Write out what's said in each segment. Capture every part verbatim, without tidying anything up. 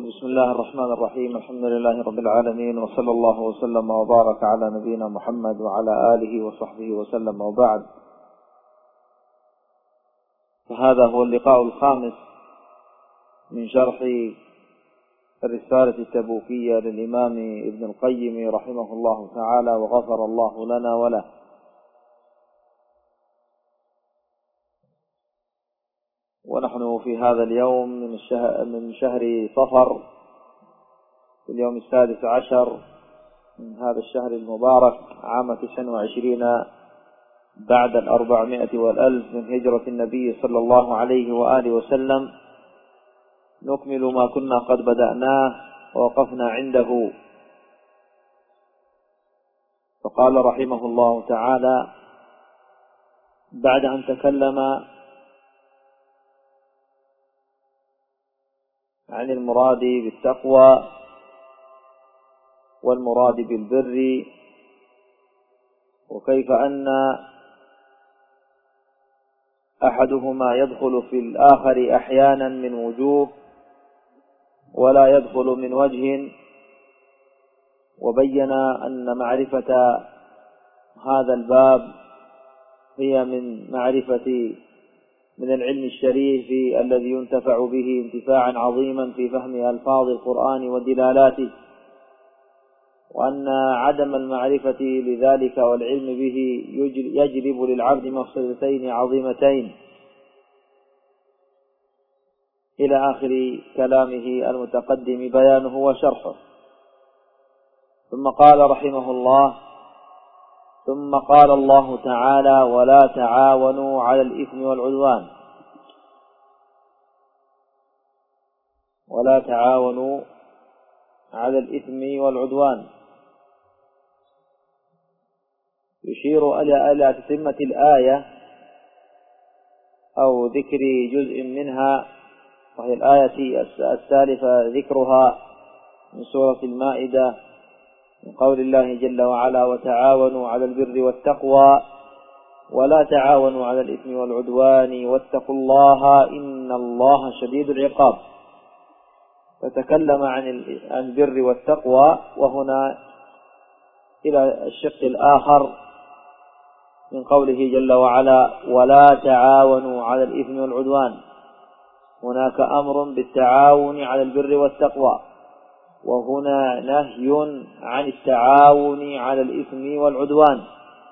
يقول: بسم الله الرحمن الرحيم، الحمد لله رب العالمين، وصلى الله وسلم وبارك على نبينا محمد وعلى آله وصحبه وسلم، وبعد. فهذا هو اللقاء الخامس من شرح الرسالة التبوكية للإمام ابن القيم رحمه الله تعالى، وغفر الله لنا وله. ونحن في هذا اليوم من الشهر, من شهر صفر، في اليوم السادس عشر من هذا الشهر المبارك، عام تسع وعشرين بعد الأربعمائة والألف من هجرة النبي صلى الله عليه وآله وسلم، نكمل ما كنا قد بدأناه ووقفنا عنده. فقال رحمه الله تعالى بعد أن تكلم عن المراد بالتقوى والمراد بالبر، وكيف أن أحدهما يدخل في الآخر أحيانا من وجوه ولا يدخل من وجه، وبين أن معرفة هذا الباب هي من معرفة من العلم الشريف الذي ينتفع به انتفاعا عظيما في فهم ألفاظ القرآن ودلالاته، وأن عدم المعرفة لذلك والعلم به يجلب للعبد مفسدتين عظيمتين، إلى آخر كلامه المتقدم بيانه وشرحه. ثم قال رحمه الله: ثم قال الله تعالى: ولا تعاونوا على الإثم والعدوان. ولا تعاونوا على الإثم والعدوان يشير إلى تتمة الآية أو ذكر جزء منها، وهي الآية الثالثة ذكرها من سورة المائدة، من قول الله جل وعلا: وتعاونوا على البر والتقوى ولا تعاونوا على الإثم والعدوان واتقوا الله إن الله شديد العقاب. فتكلم عن البر والتقوى، وهنا إلى الشق الآخر من قوله جل وعلا: ولا تعاونوا على الإثم والعدوان. هناك أمر بالتعاون على البر والتقوى، وهنا نهي عن التعاون على الإثم والعدوان.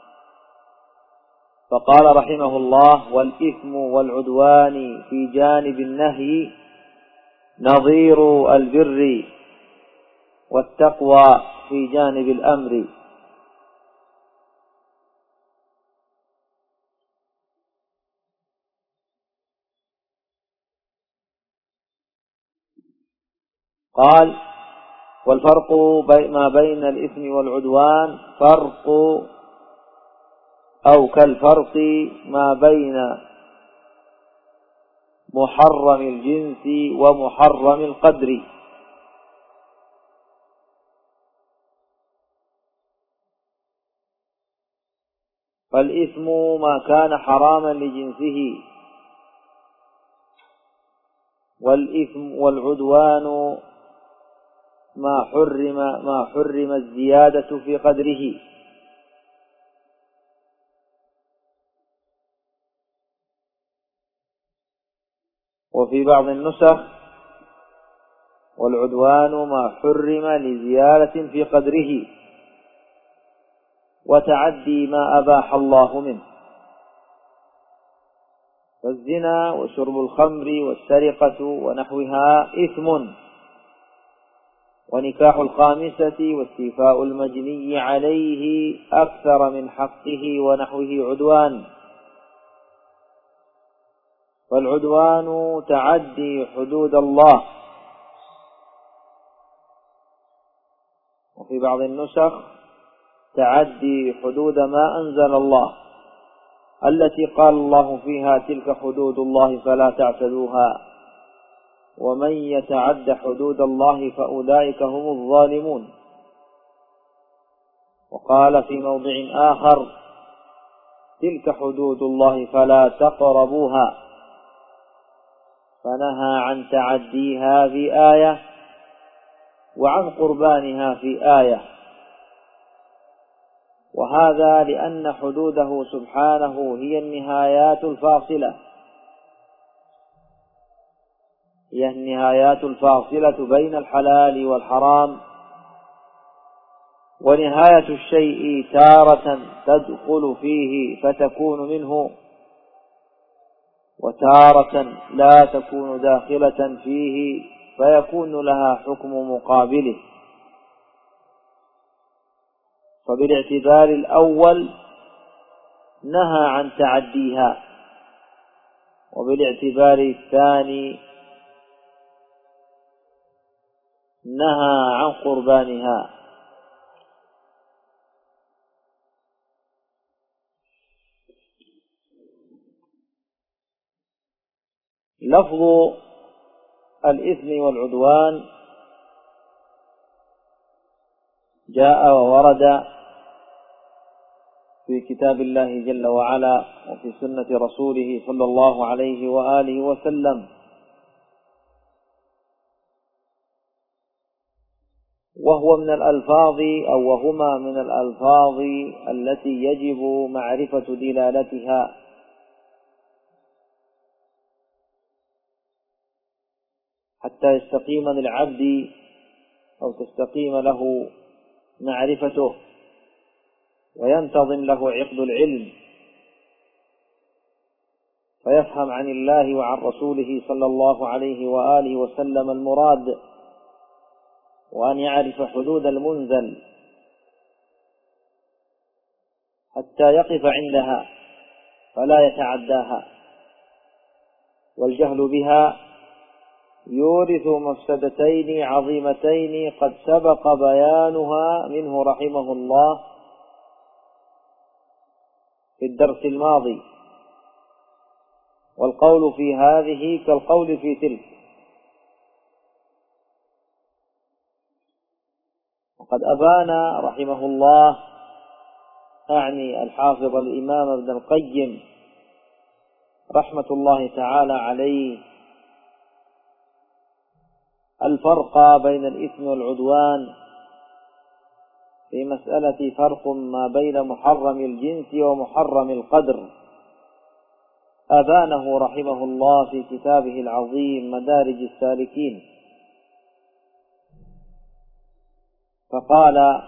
فقال رحمه الله: والإثم والعدوان في جانب النهي نظير البر، والتقوى في جانب الأمر. قال: والفرق ما بين الإثم والعدوان فرق أو كالفرق ما بين محرم الجنس ومحرم القدر. فالإثم ما كان حراما لجنسه، والإثم والعدوان ما حرم ما حرم الزيادة في قدره. وفي بعض النسخ: والعدوان ما حرم لزيادة في قدره وتعدي ما أباح الله منه. فالزنا وشرب الخمر والسرقة ونحوها إثم، ونكاح الخامسة واستيفاء المجني عليه أكثر من حقه ونحوه عدوان. فالعدوان تعدي حدود الله. وفي بعض النسخ: تعدي حدود ما أنزل الله، التي قال الله فيها: تلك حدود الله فلا تعتدوها، ومن يتعد حدود الله فأولئك هم الظالمون. وقال في موضع آخر: تلك حدود الله فلا تقربوها، فنهى عن تعديها في آية وعن قربانها في آية، وهذا لأن حدوده سبحانه هي النهايات الفاصلة هي النهايات الفاصلة بين الحلال والحرام، ونهاية الشيء تارة تدخل فيه فتكون منه، وتارة لا تكون داخلة فيه فيكون لها حكم مقابله. فبالاعتبار الأول نهى عن تعديها، وبالاعتبار الثاني نهى عن قربانها. لفظ الإثم والعدوان جاء وورد في كتاب الله جل وعلا وفي سنة رسوله صلى الله عليه وآله وسلم، وهو من الألفاظ أو وهما من الألفاظ التي يجب معرفة دلالتها، حتى يستقيم للعبد أو تستقيم له معرفته وينتظم له عقد العلم، فيفهم عن الله وعن رسوله صلى الله عليه وآله وسلم المراد، وأن يعرف حدود المنزل حتى يقف عندها فلا يتعداها. والجهل بها يورث مفسدتين عظيمتين قد سبق بيانها منه رحمه الله في الدرس الماضي، والقول في هذه كالقول في تلك. وقد أبان رحمه الله، أعني الحافظ الإمام ابن القيم رحمة الله تعالى عليه، الفرق بين الإثم والعدوان في مسألة فرق ما بين محرم الجنس ومحرم القدر، أبانه رحمه الله في كتابه العظيم مدارج السالكين، فقال: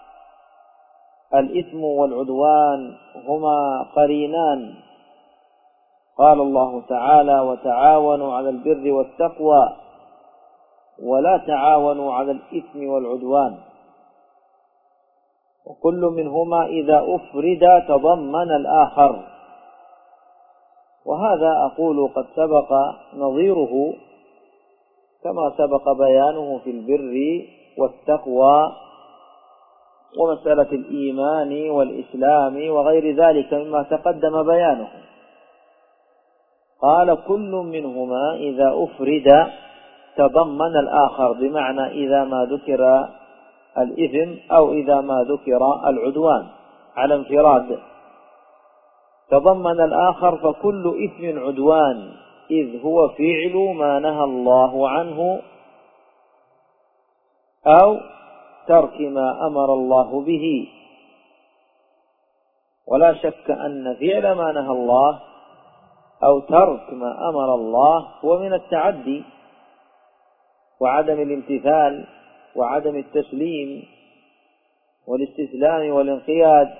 الإثم والعدوان هما قرينان، قال الله تعالى: وتعاونوا على البر والتقوى ولا تعاونوا على الإثم والعدوان، وكل منهما إذا أفرد تضمن الآخر. وهذا أقول قد سبق نظيره كما سبق بيانه في البر والتقوى ومسألة الإيمان والإسلام وغير ذلك مما تقدم بيانه. قال: كل منهما إذا أفرد تضمن الآخر، بمعنى إذا ما ذكر الإثم أو إذا ما ذكر العدوان على انفراد تضمن الآخر، فكل إثم عدوان، إذ هو فعل ما نهى الله عنه أو ترك ما أمر الله به. ولا شك أن فعل ما نهى الله أو ترك ما أمر الله هو من التعدي وعدم الامتثال وعدم التسليم والاستسلام والانقياد.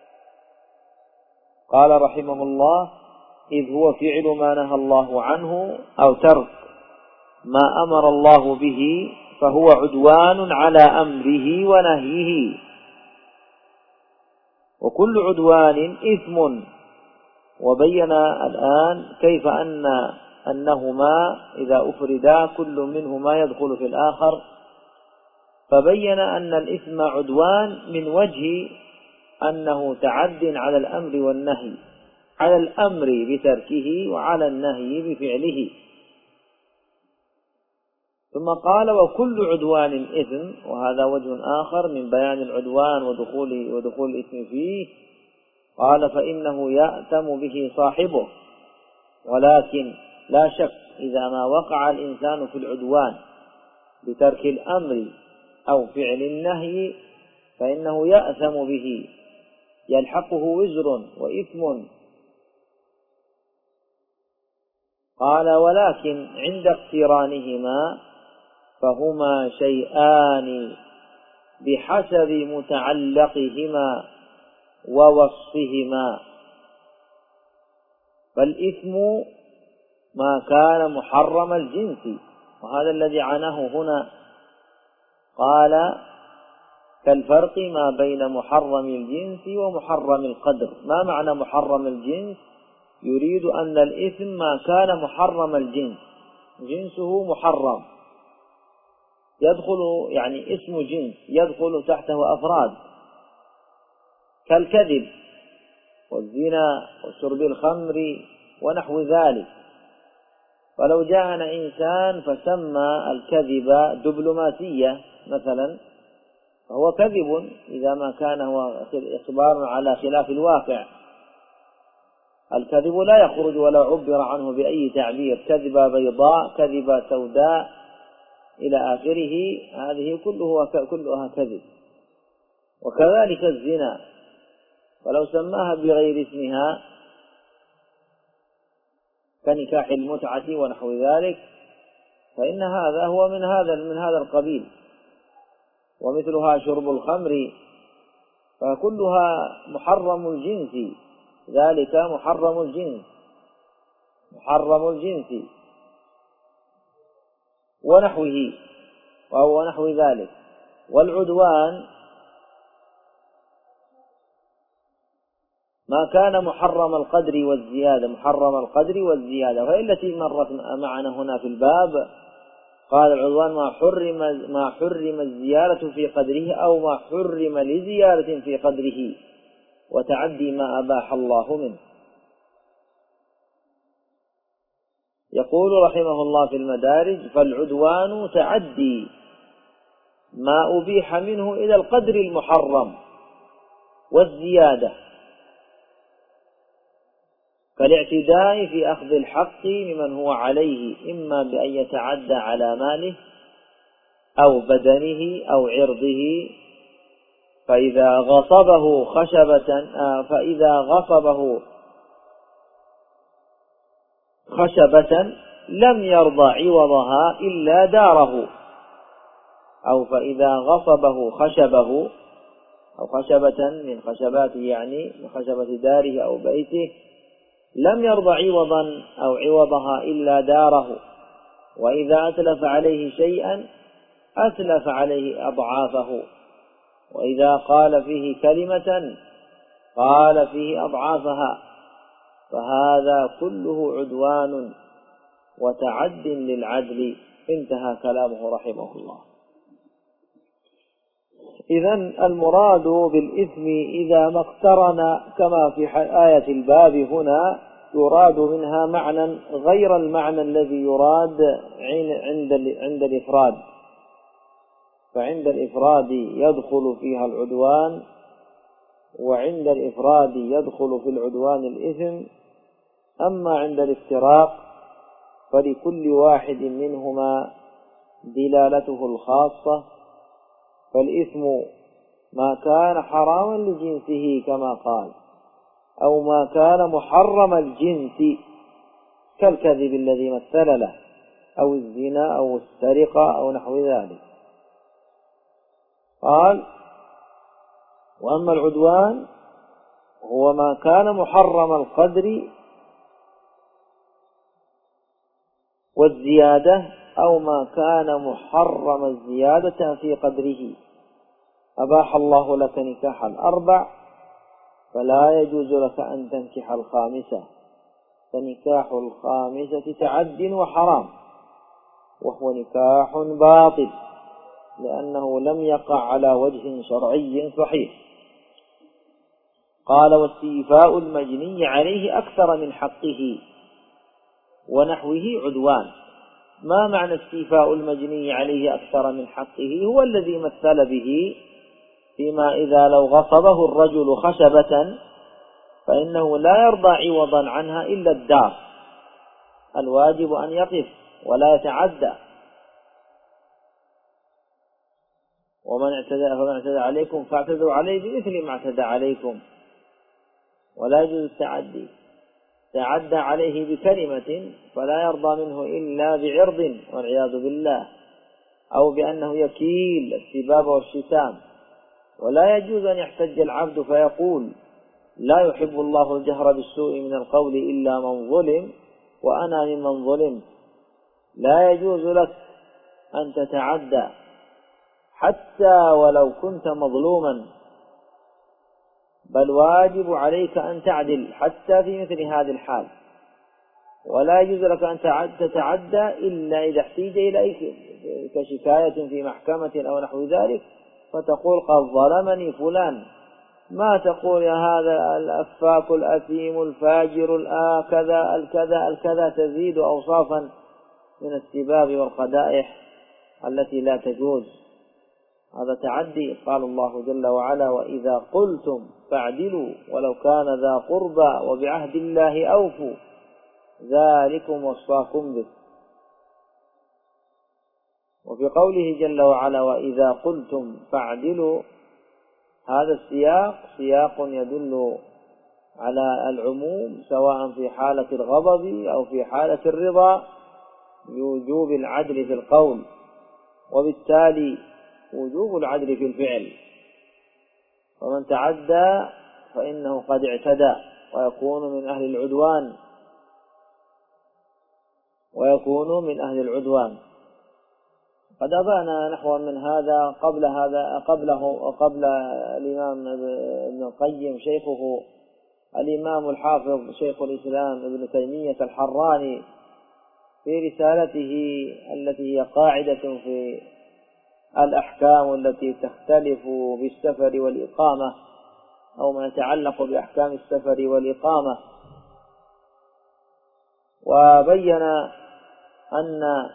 قال رحمه الله: إذ هو فعل ما نهى الله عنه أو ترك ما أمر الله به، فهو عدوان على أمره ونهيه. وكل عدوان إثم. وبين الآن كيف أن أنهما إذا أفردا كل منهما يدخل في الآخر، فبين أن الإثم عدوان من وجه أنه تعد على الأمر والنهي، على الأمر بتركه وعلى النهي بفعله. ثم قال: وكل عدوان إثم، وهذا وجه آخر من بيان العدوان ودخول ودخول الإثم فيه. قال: فإنه يأتم به صاحبه، ولكن لا شك إذا ما وقع الإنسان في العدوان بترك الأمر أو فعل النهي فإنه يأثم به، يلحقه وزر وإثم. قال ولكن عند اقترانهما فهما شيئان بحسب متعلقهما ووصفهما، فالإثم ما كان محرم الجنس، وهذا الذي عناه هنا. قال كالفرق ما بين محرم الجنس ومحرم القدر. ما معنى محرم الجنس؟ يريد أن الإثم ما كان محرم الجنس، جنسه محرم، يدخل يعني اسم جنس يدخل تحته أفراد كالكذب والزنا وشرب الخمر ونحو ذلك. فلو جاءنا إنسان فسمى الكذب دبلوماسية مثلا فهو كذب إذا ما كان هو إخبار على خلاف الواقع. الكذب لا يخرج ولا عبر عنه بأي تعبير، كذبة بيضاء، كذبة سوداء إلى آخره، هذه كلها كلها كذب. وكذلك الزنا، ولو سماها بغير اسمها كنكاح المتعة ونحو ذلك فإن هذا هو من هذا من هذا القبيل. ومثلها شرب الخمر فكلها محرم الجنس، ذلك محرم الجنس محرم الجنس ونحوه وهو نحو ذلك. والعدوان ما كان محرم القدر والزيادة، محرم القدر والزيادة، وهي التي مرت معنا هنا في الباب. قال العدوان ما حرم ما حرم الزيادة في قدره أو ما حرم لزيادة في قدره وتعدي ما أباح الله منه. يقول رحمه الله في المدارج فالعدوان تعدي ما أبيح منه إلى القدر المحرم والزيادة، كالاعتداء في أخذ الحق ممن هو عليه، إما بأن يتعدى على ماله أو بدنه أو عرضه، فإذا غصبه خشبة فإذا غصبه خشبة لم يرضى عوضها إلا داره، أو فإذا غصبه خشبه أو خشبة من خشباته يعني من خشبة داره أو بيته لم يرضى عوضا أو عوضها إلا داره، وإذا أتلف عليه شيئا أتلف عليه أضعافه، وإذا قال فيه كلمة قال فيه أضعافها، فهذا كله عدوان وتعد للعدل. انتهى كلامه رحمه الله. إذن المراد بالإثم إذا ما اقترن كما في آية الباب هنا يراد منها معنى غير المعنى الذي يراد عند عند الإفراد، فعند الإفراد يدخل فيها العدوان، وعند الإفراد يدخل في العدوان الإثم. أما عند الافتراق فلكل واحد منهما دلالته الخاصة، فالإثم ما كان حراما لجنسه كما قال، أو ما كان محرم الجنس كالكذب الذي مثل له، أو الزنا أو السرقة أو نحو ذلك. قال وأما العدوان هو ما كان محرم القدر والزيادة، أو ما كان محرم الزيادة في قدره. أباح الله لك نكاح الأربع فلا يجوز لك أن تنكح الخامسة، فنكاح الخامسة تعد وحرام، وهو نكاح باطل لأنه لم يقع على وجه شرعي صحيح. قال واستيفاء المجني عليه أكثر من حقه ونحوه عدوان. ما معنى استيفاء المجني عليه أكثر من حقه؟ هو الذي مثل به فيما إذا لو غصبه الرجل خشبة فإنه لا يرضى عوضا عنها إلا الدار، الواجب أن يقف ولا يتعدى. ومن اعتدى فمن اعتدى عليكم فاعتدوا عليه بمثل ما اعتدى عليكم. ولا يجوز التعدي. تعدى عليه بكلمة فلا يرضى منه إلا بعرض والعياذ بالله، أو بأنه يكيل السباب والشتام. ولا يجوز أن يحتج العبد فيقول لا يحب الله الجهر بالسوء من القول إلا من ظلم وأنا ممن ظلم. لا يجوز لك أن تتعدى حتى ولو كنت مظلوما، بل واجب عليك أن تعدل حتى في مثل هذه الحال. ولا يجوز لك أن تتعدى إلا إذا احتيج إليك كشكاية في محكمة أو نحو ذلك، فتقول قد ظلمني فلان. ما تقول يا هذا الأفاك الأثيم الفاجر الكذا الكذا الكذا، تزيد أوصافا من السباب والقدائح التي لا تجوز. هذا تعدي. قال الله جل وعلا وإذا قلتم فاعدلوا ولو كان ذا قربى وبعهد الله أوفوا ذلكم وصاكم به. وفي قوله جل وعلا وإذا قلتم فاعدلوا، هذا السياق سياق يدل على العموم سواء في حالة الغضب أو في حالة الرضا بوجوب العدل في القول، وبالتالي وجوب العدل في الفعل. ومن تعدى فإنه قد اعتدى ويكون من أهل العدوان ويكون من أهل العدوان. قد أبانا نحو من هذا قبل هذا قبله قبل الإمام ابن القيم شيخه الإمام الحافظ شيخ الإسلام ابن تيمية الحراني في رسالته التي هي قاعدة في الأحكام التي تختلف بالسفر والإقامة، أو ما يتعلق بأحكام السفر والإقامة. وبين أن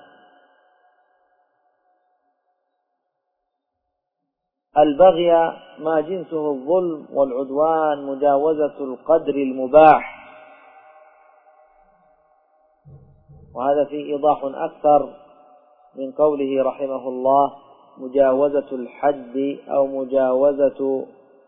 البغي ما جنسه الظلم، والعدوان مجاوزة القدر المباح. وهذا فيه إيضاح أكثر من قوله رحمه الله مجاوزة الحد أو مجاوزة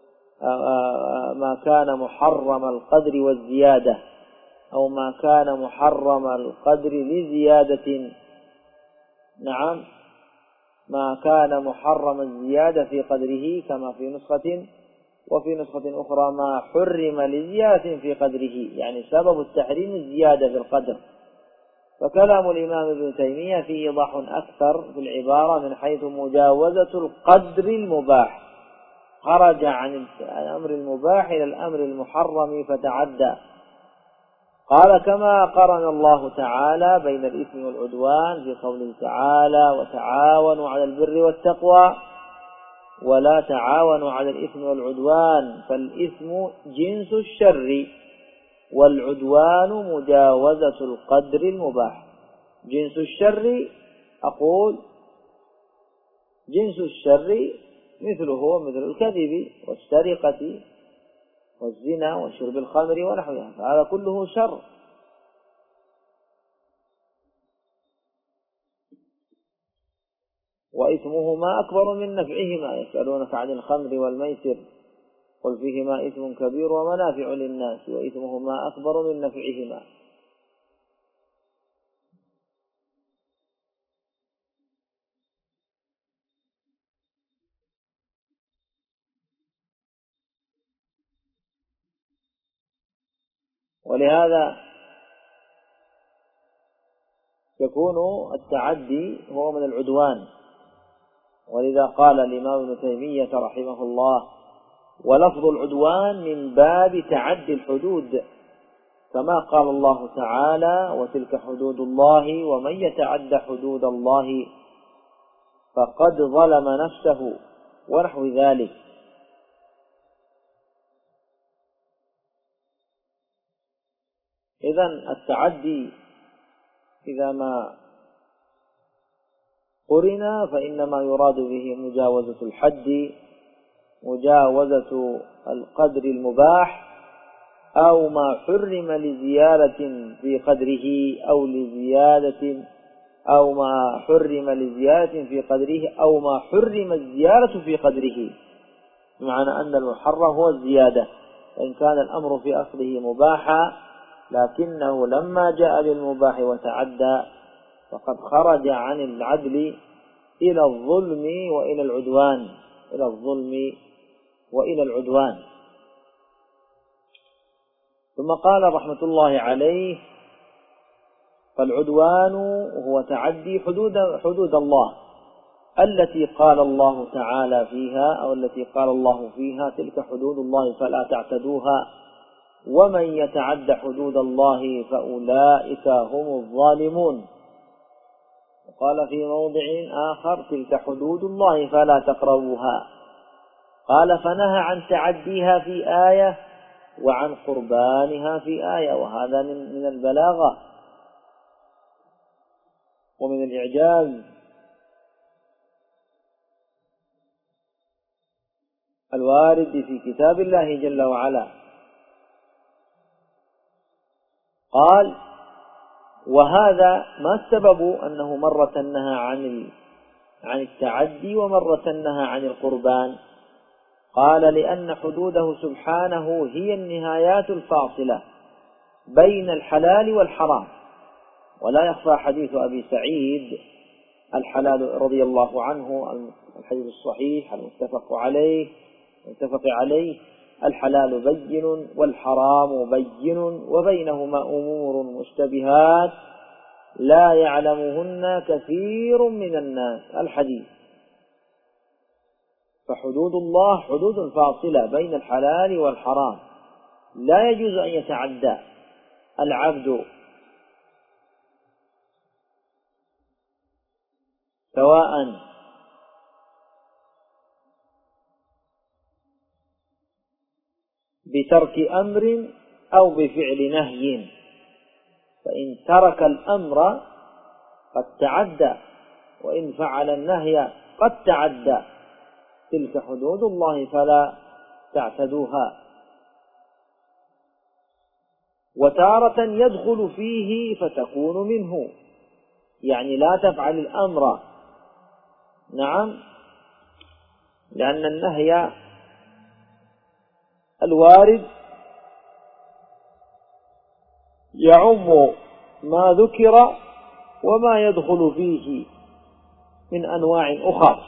ما كان محرم القدر والزيادة، أو ما كان محرم القدر لزيادة. نعم، ما كان محرم الزيادة في قدره كما في نسخة، وفي نسخة أخرى ما حرم لزيادة في قدره، يعني سبب التحريم الزيادة في القدر. فكلام الإمام ابن تيمية فيه إيضاح أكثر في العبارة من حيث مجاوزة القدر المباح، خرج عن الأمر المباح إلى الأمر المحرم فتعدى. قال كما قرن الله تعالى بين الإثم والعدوان في قوله تعالى وتعاونوا على البر والتقوى ولا تعاونوا على الإثم والعدوان، فالإثم جنس الشر والعدوان مجاوزة القدر المباح. جنس الشر أقول جنس الشر مثله مثل الكذب والسرقة والزنا وشرب الخمر ونحوها، فهذا كله شر. وإثمهما أكبر من نفعهما، يسألونك عن الخمر والميسر قل فيهما إثم كبير ومنافع للناس وإثمهما أكبر من نفعهما. ولهذا يكون التعدي هو من العدوان. ولذا قال الإمام ابن تيمية رحمه الله ولفظ العدوان من باب تعدي الحدود، كما قال الله تعالى وتلك حدود الله ومن يتعد حدود الله فقد ظلم نفسه ونحو ذلك. إذن التعدي إذا ما قرن فإنما يراد به مجاوزة الحد، مجاوزة القدر المباح، أو ما حرم لزيادة في قدره أو لزيادة أو ما حرم لزيادة في قدره أو ما حرم الزيادة في قدره، بمعنى أن المحرم هو الزيادة، وإن كان الأمر في أصله مباحا لكنه لما جاء للمباح وتعدى فقد خرج عن العدل إلى الظلم وإلى العدوان إلى الظلم وإلى العدوان. ثم قال رحمة الله عليه: فالعدوان هو تعدي حدود حدود الله التي قال الله تعالى فيها أو التي قال الله فيها تلك حدود الله فلا تعتدوها، ومن يتعد حدود الله فأولئك هم الظالمون. وقال في موضع آخر: تلك حدود الله فلا تقربوها. قال: فنهى عن تعديها في آية وعن قربانها في آية، وهذا من البلاغة ومن الإعجاز الوارد في كتاب الله جل وعلا. قال: وهذا ما السبب أنه مرة نهى عن عن التعدي ومرة نهى عن القربان؟ قال: لأن حدوده سبحانه هي النهايات الفاصلة بين الحلال والحرام. ولا يخفى حديث أبي سعيد الحلال رضي الله عنه، الحديث الصحيح المتفق عليه متفق عليه: الحلال بين والحرام بين وبينهما أمور مشتبهات لا يعلمهن كثير من الناس. الحديث. فحدود الله حدود فاصلة بين الحلال والحرام، لا يجوز أن يتعدى العبد سواء بترك أمر أو بفعل نهي. فإن ترك الأمر قد تعدى، وإن فعل النهي قد تعدى. تلك حدود الله فلا تعتدوها. وتارة يدخل فيه فتكون منه، يعني لا تفعل الأمر. نعم، لأن النهي الوارد يعم ما ذكر وما يدخل فيه من أنواع أخرى.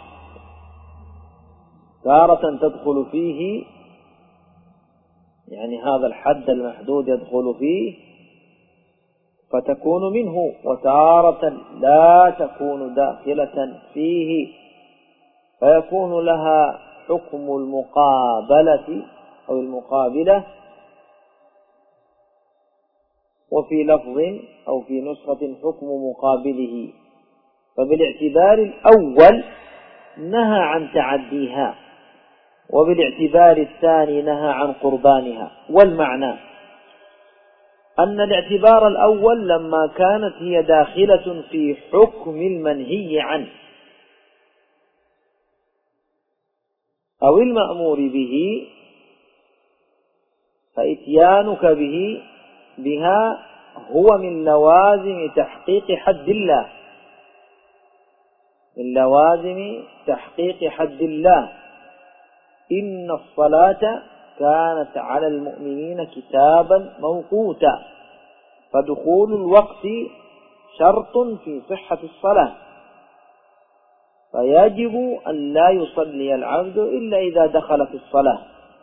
تارة تدخل فيه، يعني هذا الحد المحدود يدخل فيه فتكون منه، وتارة لا تكون داخلة فيه فيكون لها حكم المقابلة أو المقابلة. وفي لفظ أو في نسخة حكم مقابله. فبالاعتبار الأول نهى عن تعديها، وبالاعتبار الثاني نهى عن قربانها. والمعنى أن الاعتبار الأول لما كانت هي داخلة في حكم المنهي عنه أو المأمور به، فإتيانك به بها هو من لوازم تحقيق حد الله، من لوازم تحقيق حد الله. إن الصلاة كانت على المؤمنين كتابا موقوتا، فدخول الوقت شرط في صحة الصلاة، فيجب أن لا يصلي العبد إلا إذا دخل في الصلاة.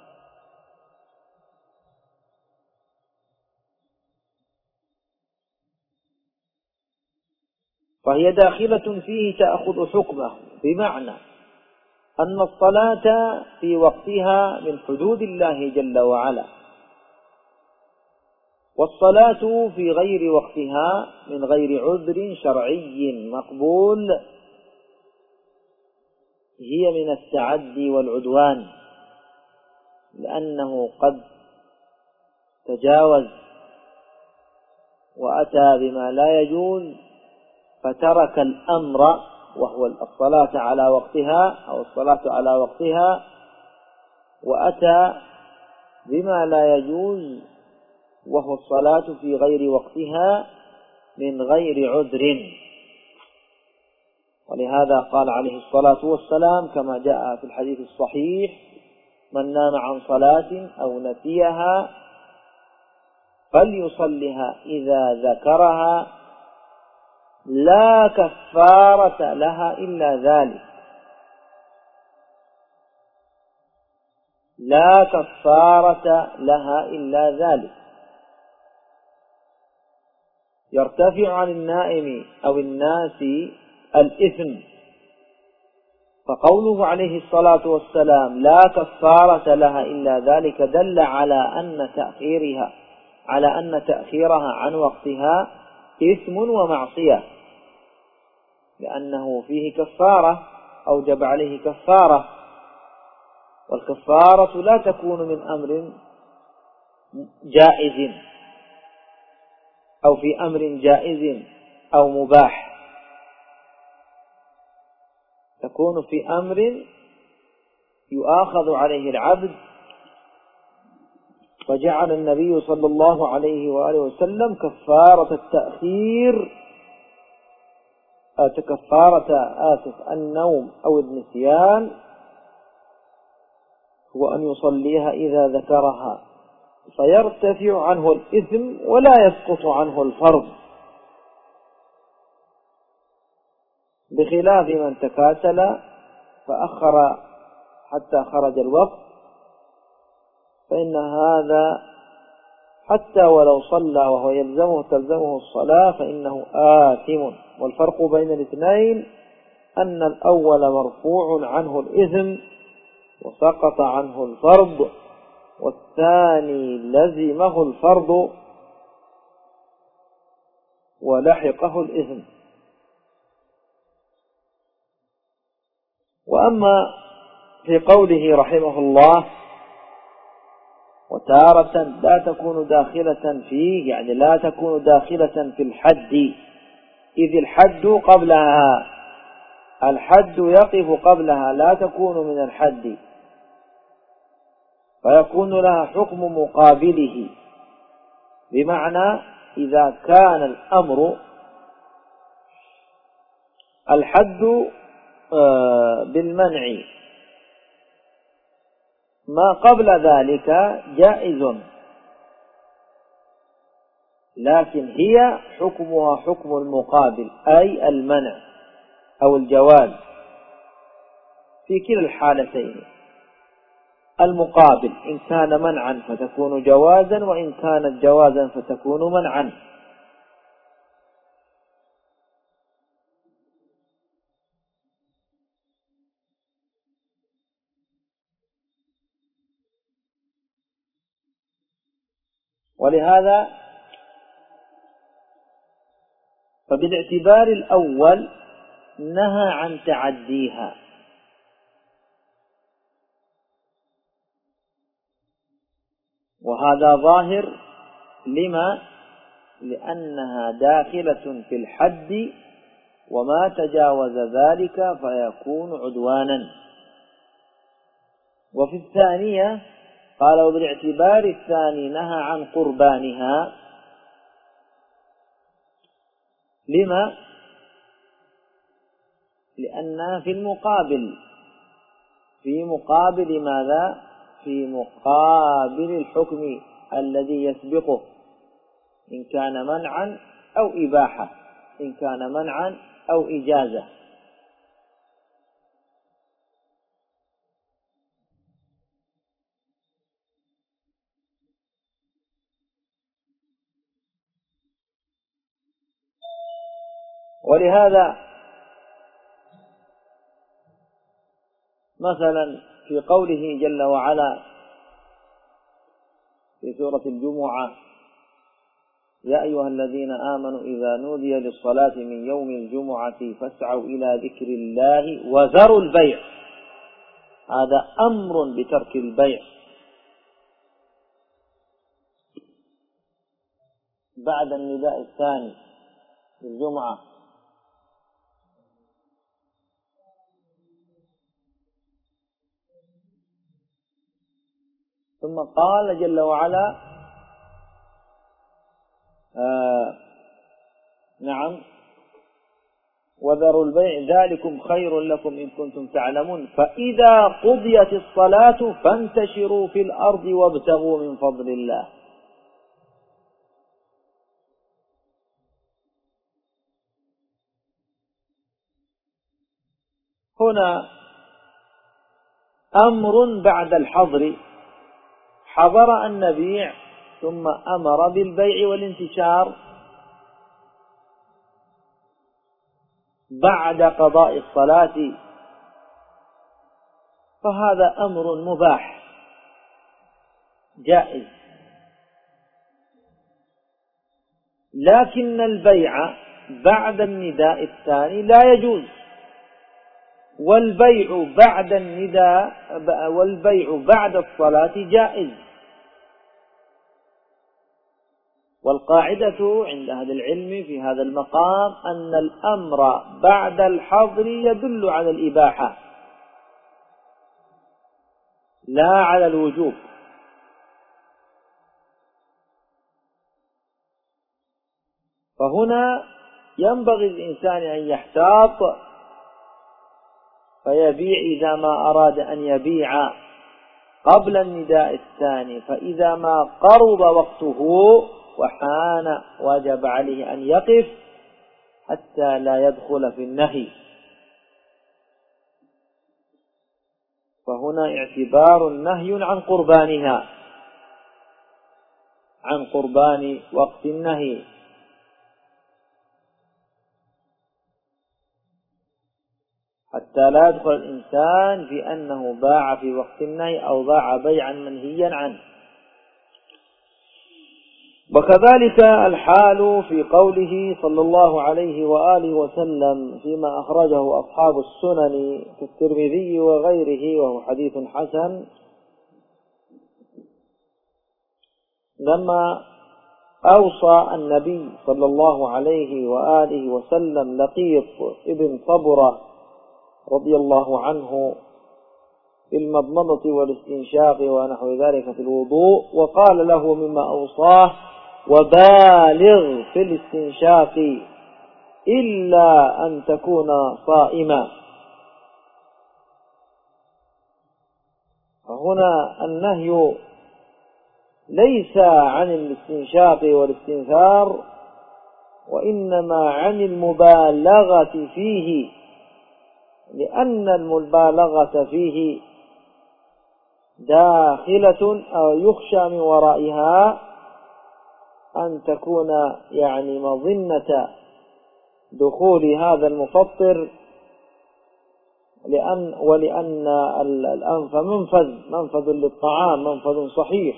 فهي داخلة فيه تأخذ حكمه، بمعنى أن الصلاة في وقتها من حدود الله جل وعلا، والصلاة في غير وقتها من غير عذر شرعي مقبول هي من التعدي والعدوان، لأنه قد تجاوز وأتى بما لا يجوز فترك الأمر وهو الصلاة على وقتها أو الصلاة على وقتها، وأتى بما لا يجوز وهو الصلاة في غير وقتها من غير عذر. ولهذا قال عليه الصلاة والسلام كما جاء في الحديث الصحيح: من نام عن صلاة أو نسيها فليصلها إذا ذكرها لا كفارة لها إلا ذلك. لا كفارة لها إلا ذلك. يرتفع عن النائم أو الناس الإثم، فقوله عليه الصلاة والسلام لا كفارة لها إلا ذلك دل على أن تأخيرها على أن تأخيرها عن وقتها إثم ومعصية، لأنه فيه كفارة، أوجب عليه كفارة، والكفارة لا تكون من أمر جائز أو في أمر جائز أو مباح، تكون في أمر يؤاخذ عليه العبد. فجعل النبي صلى الله عليه وآله وسلم كفارة التأخير كفارة آسف النوم أو النسيان هو أن يصليها إذا ذكرها، فيرتفع عنه الإثم ولا يسقط عنه الفرض، بخلاف من تكاسل فأخر حتى خرج الوقت، فإن هذا حتى ولو صلى وهو يلزمه تلزمه الصلاة فإنه آثم. والفرق بين الاثنين أن الأول مرفوع عنه الإثم وسقط عنه الفرض، والثاني لزمه الفرض ولحقه الإثم. وأما في قوله رحمه الله وتارة لا تكون داخلة فيه، يعني لا تكون داخلة في الحد، إذ الحد قبلها، الحد يقف قبلها، لا تكون من الحد، فيكون لها حكم مقابله. بمعنى إذا كان الأمر الحد بالمنع ما قبل ذلك جائز، لكن هي حكمها حكم المقابل، أي المنع أو الجواز في كلا الحالتين. المقابل إن كان منعا فتكون جوازا، وإن كانت جوازا فتكون منعا. ولهذا فبالاعتبار الأول نهى عن تعديها، وهذا ظاهر لما لأنها داخلة في الحد، وما تجاوز ذلك فيكون عدوانا. وفي الثانية قالوا بالاعتبار الثاني نهى عن قربانها، لما؟ لأنها في المقابل، في مقابل ماذا؟ في مقابل الحكم الذي يسبقه، إن كان منعا أو إباحة، إن كان منعا أو إجازة. ولهذا مثلا في قوله جل وعلا في سورة الجمعة: يا أيها الذين آمنوا إذا نودي للصلاة من يوم الجمعة فاسعوا إلى ذكر الله وذروا البيع. هذا أمر بترك البيع بعد النداء الثاني للجمعة. ثم قال جل وعلا: آه نعم وذروا البيع ذلكم خير لكم إن كنتم تعلمون فإذا قضيت الصلاة فانتشروا في الأرض وابتغوا من فضل الله. هنا أمر بعد الحظر، حظر أن نبيع ثم أمر بالبيع والانتشار بعد قضاء الصلاة، فهذا أمر مباح جائز. لكن البيع بعد النداء الثاني لا يجوز، والبيع بعد النداء والبيع بعد الصلاة جائز. والقاعدة عند أهل العلم في هذا المقام أن الأمر بعد الحظر يدل على الإباحة لا على الوجوب. فهنا ينبغي الإنسان أن يحتاط فيبيع إذا ما أراد أن يبيع قبل النداء الثاني، فإذا ما قرب وقته وحان وجب عليه أن يقف حتى لا يدخل في النهي. فهنا اعتبار نهي عن قربانها، عن قربان وقت النهي. حتى لا يدخل الإنسان في أنه باع في وقت النهي أو باع بيعا منهيا عنه. وكذلك الحال في قوله صلى الله عليه وآله وسلم فيما أخرجه أصحاب السنن كالترمذي وغيره وهو حديث حسن، لما أوصى النبي صلى الله عليه وآله وسلم لقيط ابن صبرة رضي الله عنه في المضمضة والاستنشاق ونحو ذلك في الوضوء، وقال له مما أوصاه: وبالغ في الاستنشاق إلا أن تكون صائما. فهنا النهي ليس عن الاستنشاق والاستنثار، وإنما عن المبالغة فيه، لأن المبالغة فيه داخلة أو يخشى من ورائها أن تكون يعني مظنة دخول هذا المفطر، لأن ولأن الأنف منفذ منفذ للطعام، منفذ صحيح.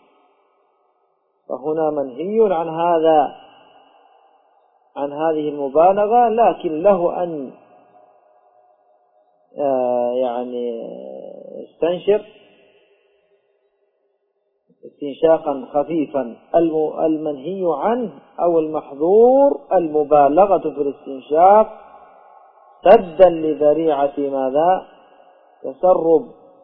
فهنا منهي عن هذا، عن هذه المبالغة، لكن له أن آه يعني استنشق استنشاقا خفيفا. المنهي عنه أو المحظور المبالغة في الاستنشاق سدا لذريعة ماذا؟ تسرب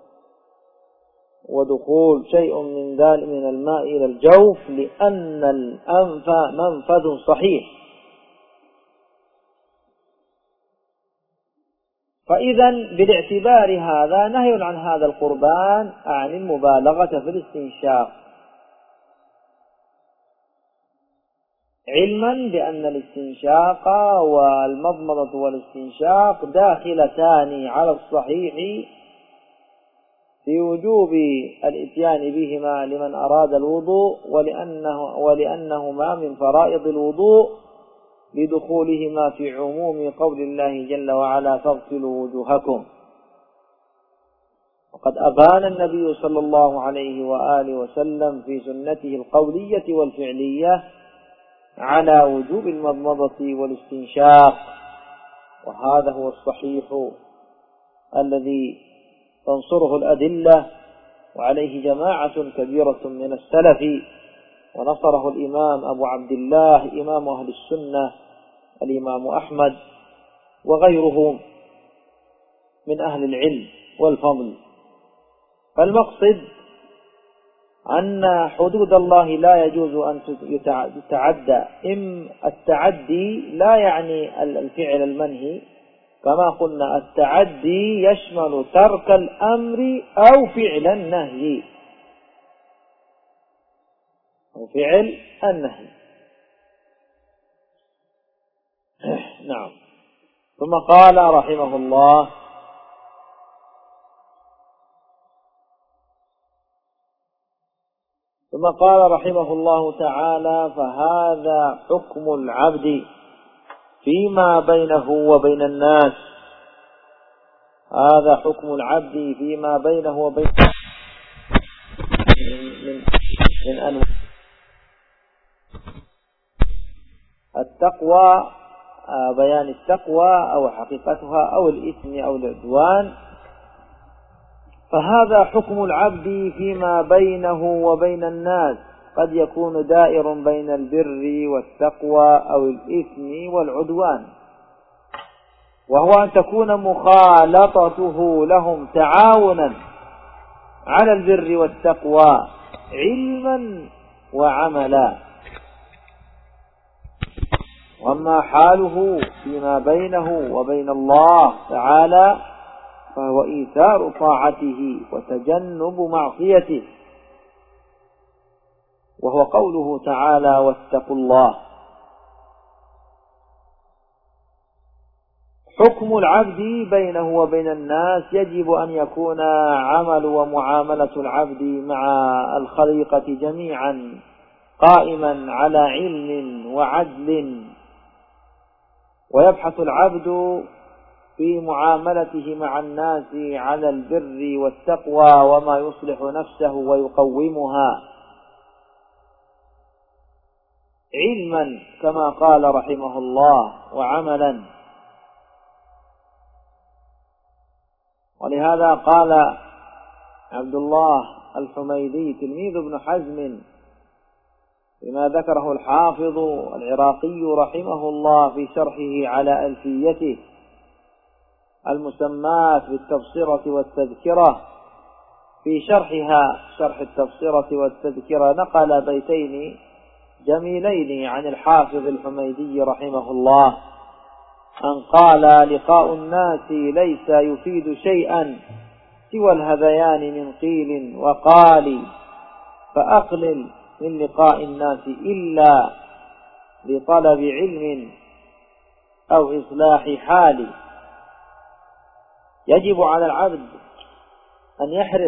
ودخول شيء من ذلك من الماء إلى الجوف، لأن الأنف منفذ صحيح. فإذا بالاعتبار هذا نهي عن هذا القربان عن المبالغة في الاستنشاق، علما بأن الاستنشاق والمضمضة والاستنشاق داخلتان على الصحيح في وجوب الاتيان بهما لمن أراد الوضوء، ولأنه ولأنهما من فرائض الوضوء لدخولهما في عموم قول الله جل وعلا: فاغسلوا وجوهكم. وقد أبان النبي صلى الله عليه وآله وسلم في سنته القولية والفعلية على وجوب المضمضة والاستنشاق، وهذا هو الصحيح الذي تنصره الأدلة، وعليه جماعة كبيرة من السلف، ونصره الإمام أبو عبد الله إمام أهل السنة الإمام أحمد وغيرهم من أهل العلم والفضل. فالمقصد أن حدود الله لا يجوز أن تتعدى. إم التعدي لا يعني الفعل المنهي، كما قلنا التعدي يشمل ترك الأمر أو فعل النهي أو فعل النهي. نعم. ثم قال رحمه الله: ثم قال رحمه الله تعالى: فهذا حكم العبد فيما بينه وبين الناس. هذا حكم العبد فيما بينه وبين من, من أنواع التقوى، بيان التقوى أو حقيقتها أو الإثم أو العدوان. فهذا حكم العبد فيما بينه وبين الناس، قد يكون دائر بين البر والتقوى أو الإثم والعدوان، وهو أن تكون مخالطته لهم تعاونا على البر والتقوى علما وعملا. وأما حاله فيما بينه وبين الله تعالى فهو إيثار طاعته وتجنب معصيته، وهو قوله تعالى: واتقوا الله. حكم العبد بينه وبين الناس يجب أن يكون عمل ومعاملة العبد مع الخليقة جميعا قائما على علم وعدل، ويبحث العبد في معاملته مع الناس على البر والتقوى وما يصلح نفسه ويقومها علما كما قال رحمه الله وعملا. ولهذا قال عبد الله الحميدي تلميذ ابن حزم بما ذكره الحافظ العراقي رحمه الله في شرحه على ألفيته المسماة بالتبصرة والتذكرة، في شرحها شرح التبصرة والتذكرة نقل بيتين جميلين عن الحافظ الحميدي رحمه الله أن قال: لقاء الناس ليس يفيد شيئا سوى الهذيان من قيل وقال، فأقلل من لقاء الناس إلا لطلب علم أو إصلاح حال. يجب على العبد أن يحرص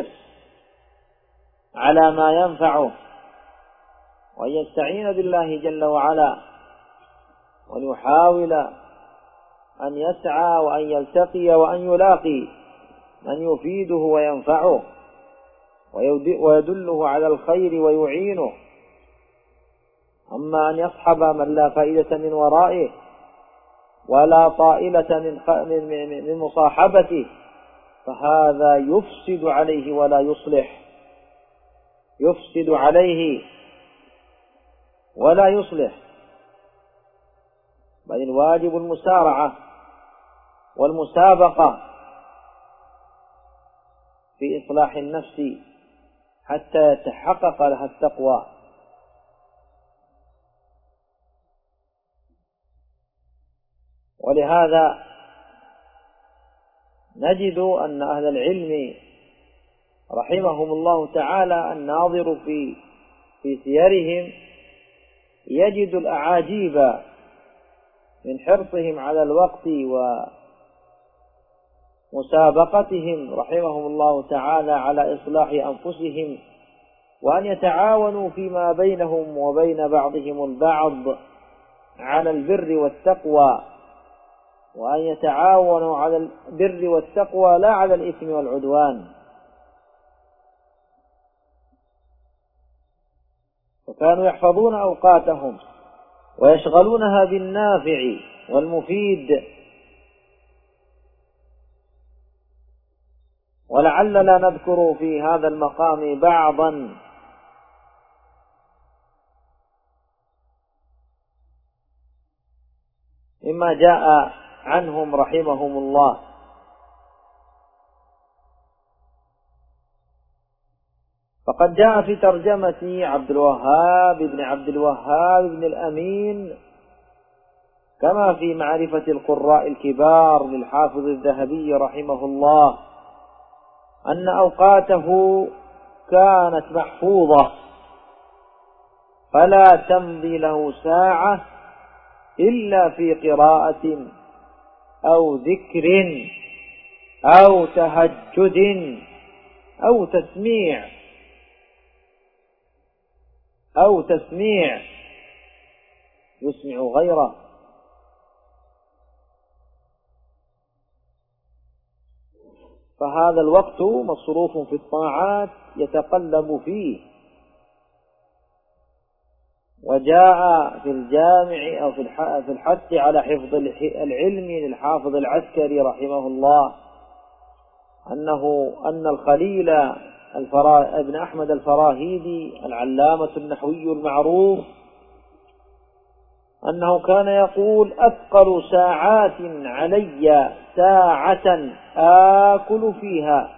على ما ينفعه وأن يستعين بالله جل وعلا، وأن يحاول أن يسعى وأن يلتقي وأن يلاقي من يفيده وينفعه ويدله على الخير ويعينه. أما أن يصحب من لا فائدة من ورائه ولا طائلة من من مصاحبته فهذا يفسد عليه ولا يصلح، يفسد عليه ولا يصلح. بل الواجب المسارعة والمسابقة في إصلاح النفس حتى يتحقق لها التقوى. ولهذا نجد أن أهل العلم رحمهم الله تعالى الناظر في في سيرهم يجد الأعاجيب من حرصهم على الوقت ومسابقتهم رحمهم الله تعالى على إصلاح أنفسهم، وأن يتعاونوا فيما بينهم وبين بعضهم البعض على البر والتقوى، وأن يتعاونوا على البر والتقوى لا على الإثم والعدوان. وكانوا يحفظون أوقاتهم ويشغلونها بالنافع والمفيد. ولعلنا نذكر في هذا المقام بعضا مما جاء عنهم رحمهم الله. فقد جاء في ترجمة عبد الوهاب بن عبد الوهاب بن الأمين كما في معرفة القراء الكبار للحافظ الذهبي رحمه الله أن أوقاته كانت محفوظة، فلا تمضي له ساعة إلا في قراءة أو ذكر أو تهجد أو تسميع أو تسميع يسمع غيره. فهذا الوقت مصروف في الطاعات يتقلب فيه. وجاء في الجامع أو في الحث على حفظ العلم للحافظ العسكري رحمه الله أنه أن الخليل الفرا... ابن أحمد الفراهيدي العلامة النحوي المعروف أنه كان يقول: أثقل ساعات علي ساعة آكل فيها.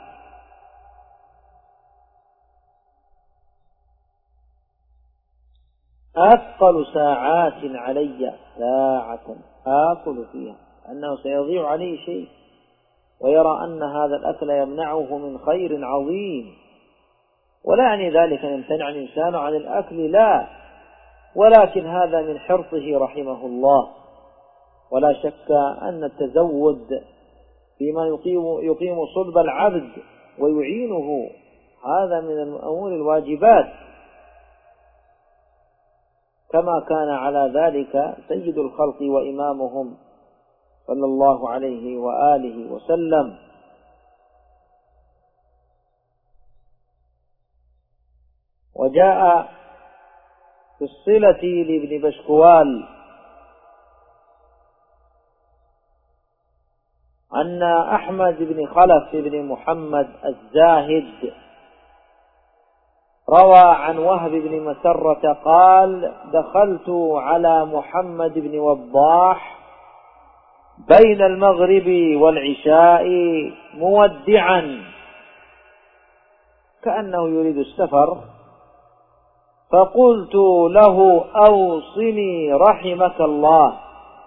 أثقل ساعات علي ساعة آكل فيها، أنه سيضيع عليه شيء ويرى أن هذا الأكل يمنعه من خير عظيم. ولا يعني ذلك أن يمتنع الإنسان عن الأكل، لا، ولكن هذا من حرصه رحمه الله. ولا شك أن التزود فيما يقيم, يقيم صلب العبد ويعينه هذا من الأمور الواجبات، كما كان على ذلك سيد الخلق وإمامهم صلى الله عليه وآله وسلم. وجاء في الصلة لابن بشكوال أن أحمد بن خلف بن محمد الزاهد روى عن وهب بن مسرة قال: دخلت على محمد بن وضاح بين المغرب والعشاء مودعا كأنه يريد السفر، فقلت له: أوصني رحمك الله.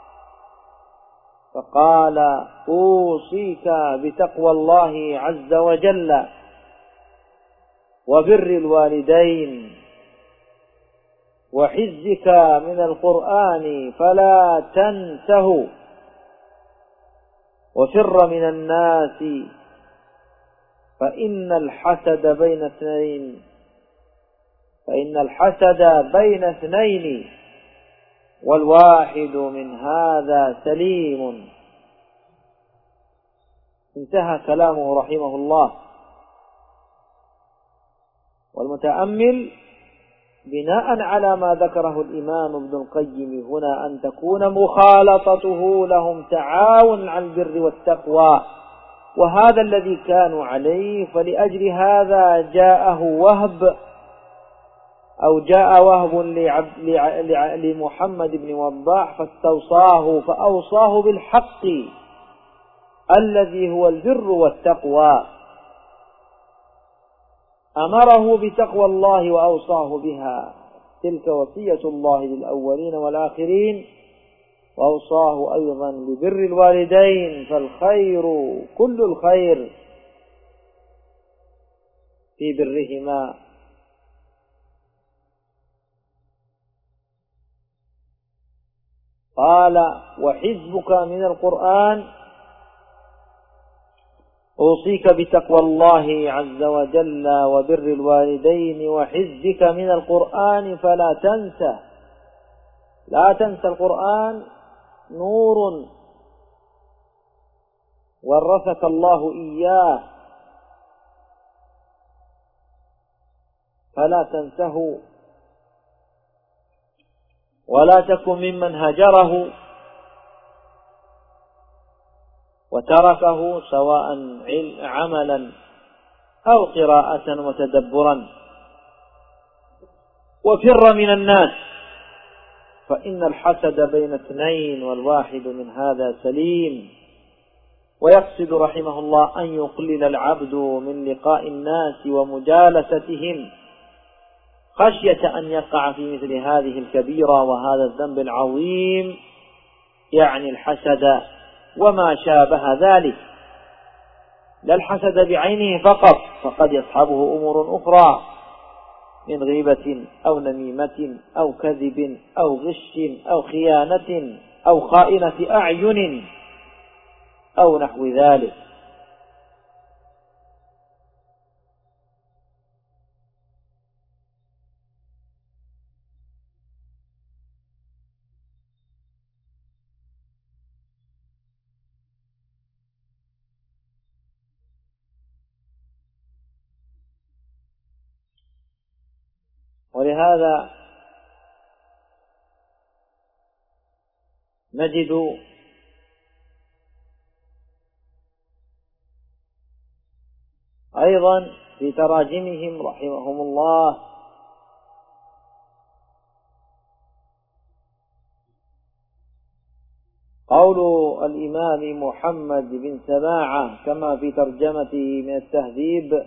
فقال: أوصيك بتقوى الله عز وجل وبر الوالدين وحزك من القرآن فلا تنسه، وفر من الناس فإن الحسد بين اثنين فإن الحسد بين اثنين والواحد من هذا سليم. انتهى كلامه رحمه الله. والمتأمل بناء على ما ذكره الإمام ابن القيم هنا أن تكون مخالطته لهم تعاون على البر والتقوى، وهذا الذي كانوا عليه. فلأجل هذا جاءه وهب أو جاء وهب لمحمد بن وضاح فاستوصاه فأوصاه بالحق الذي هو البر والتقوى، أمره بتقوى الله وأوصاه بها، تلك وصية الله للأولين والآخرين. وأوصاه أيضا ببر الوالدين، فالخير كل الخير في برهما. قال: وحزبك من القرآن، أوصيك بتقوى الله عز وجل وبر الوالدين وحزبك من القرآن فلا تنسى. لا تنسى القرآن، نور ورثك الله إياه، فلا تنسه ولا تكن ممن هجره وتركه سواء عملا أو قراءة وتدبرا. وفر من الناس فإن الحسد بين اثنين والواحد من هذا سليم. ويقصد رحمه الله أن يقلل العبد من لقاء الناس ومجالستهم خشية أن يقع في مثل هذه الكبيرة وهذا الذنب العظيم، يعني الحسد وما شابه ذلك. لا الحسد بعينه فقط، فقد يصحبه أمور أخرى من غيبة أو نميمة أو كذب أو غش أو خيانة أو خائنة أعين أو نحو ذلك. ولهذا نجد أيضا في تراجمهم رحمهم الله قول الإمام محمد بن سماعة كما في ترجمته من التهذيب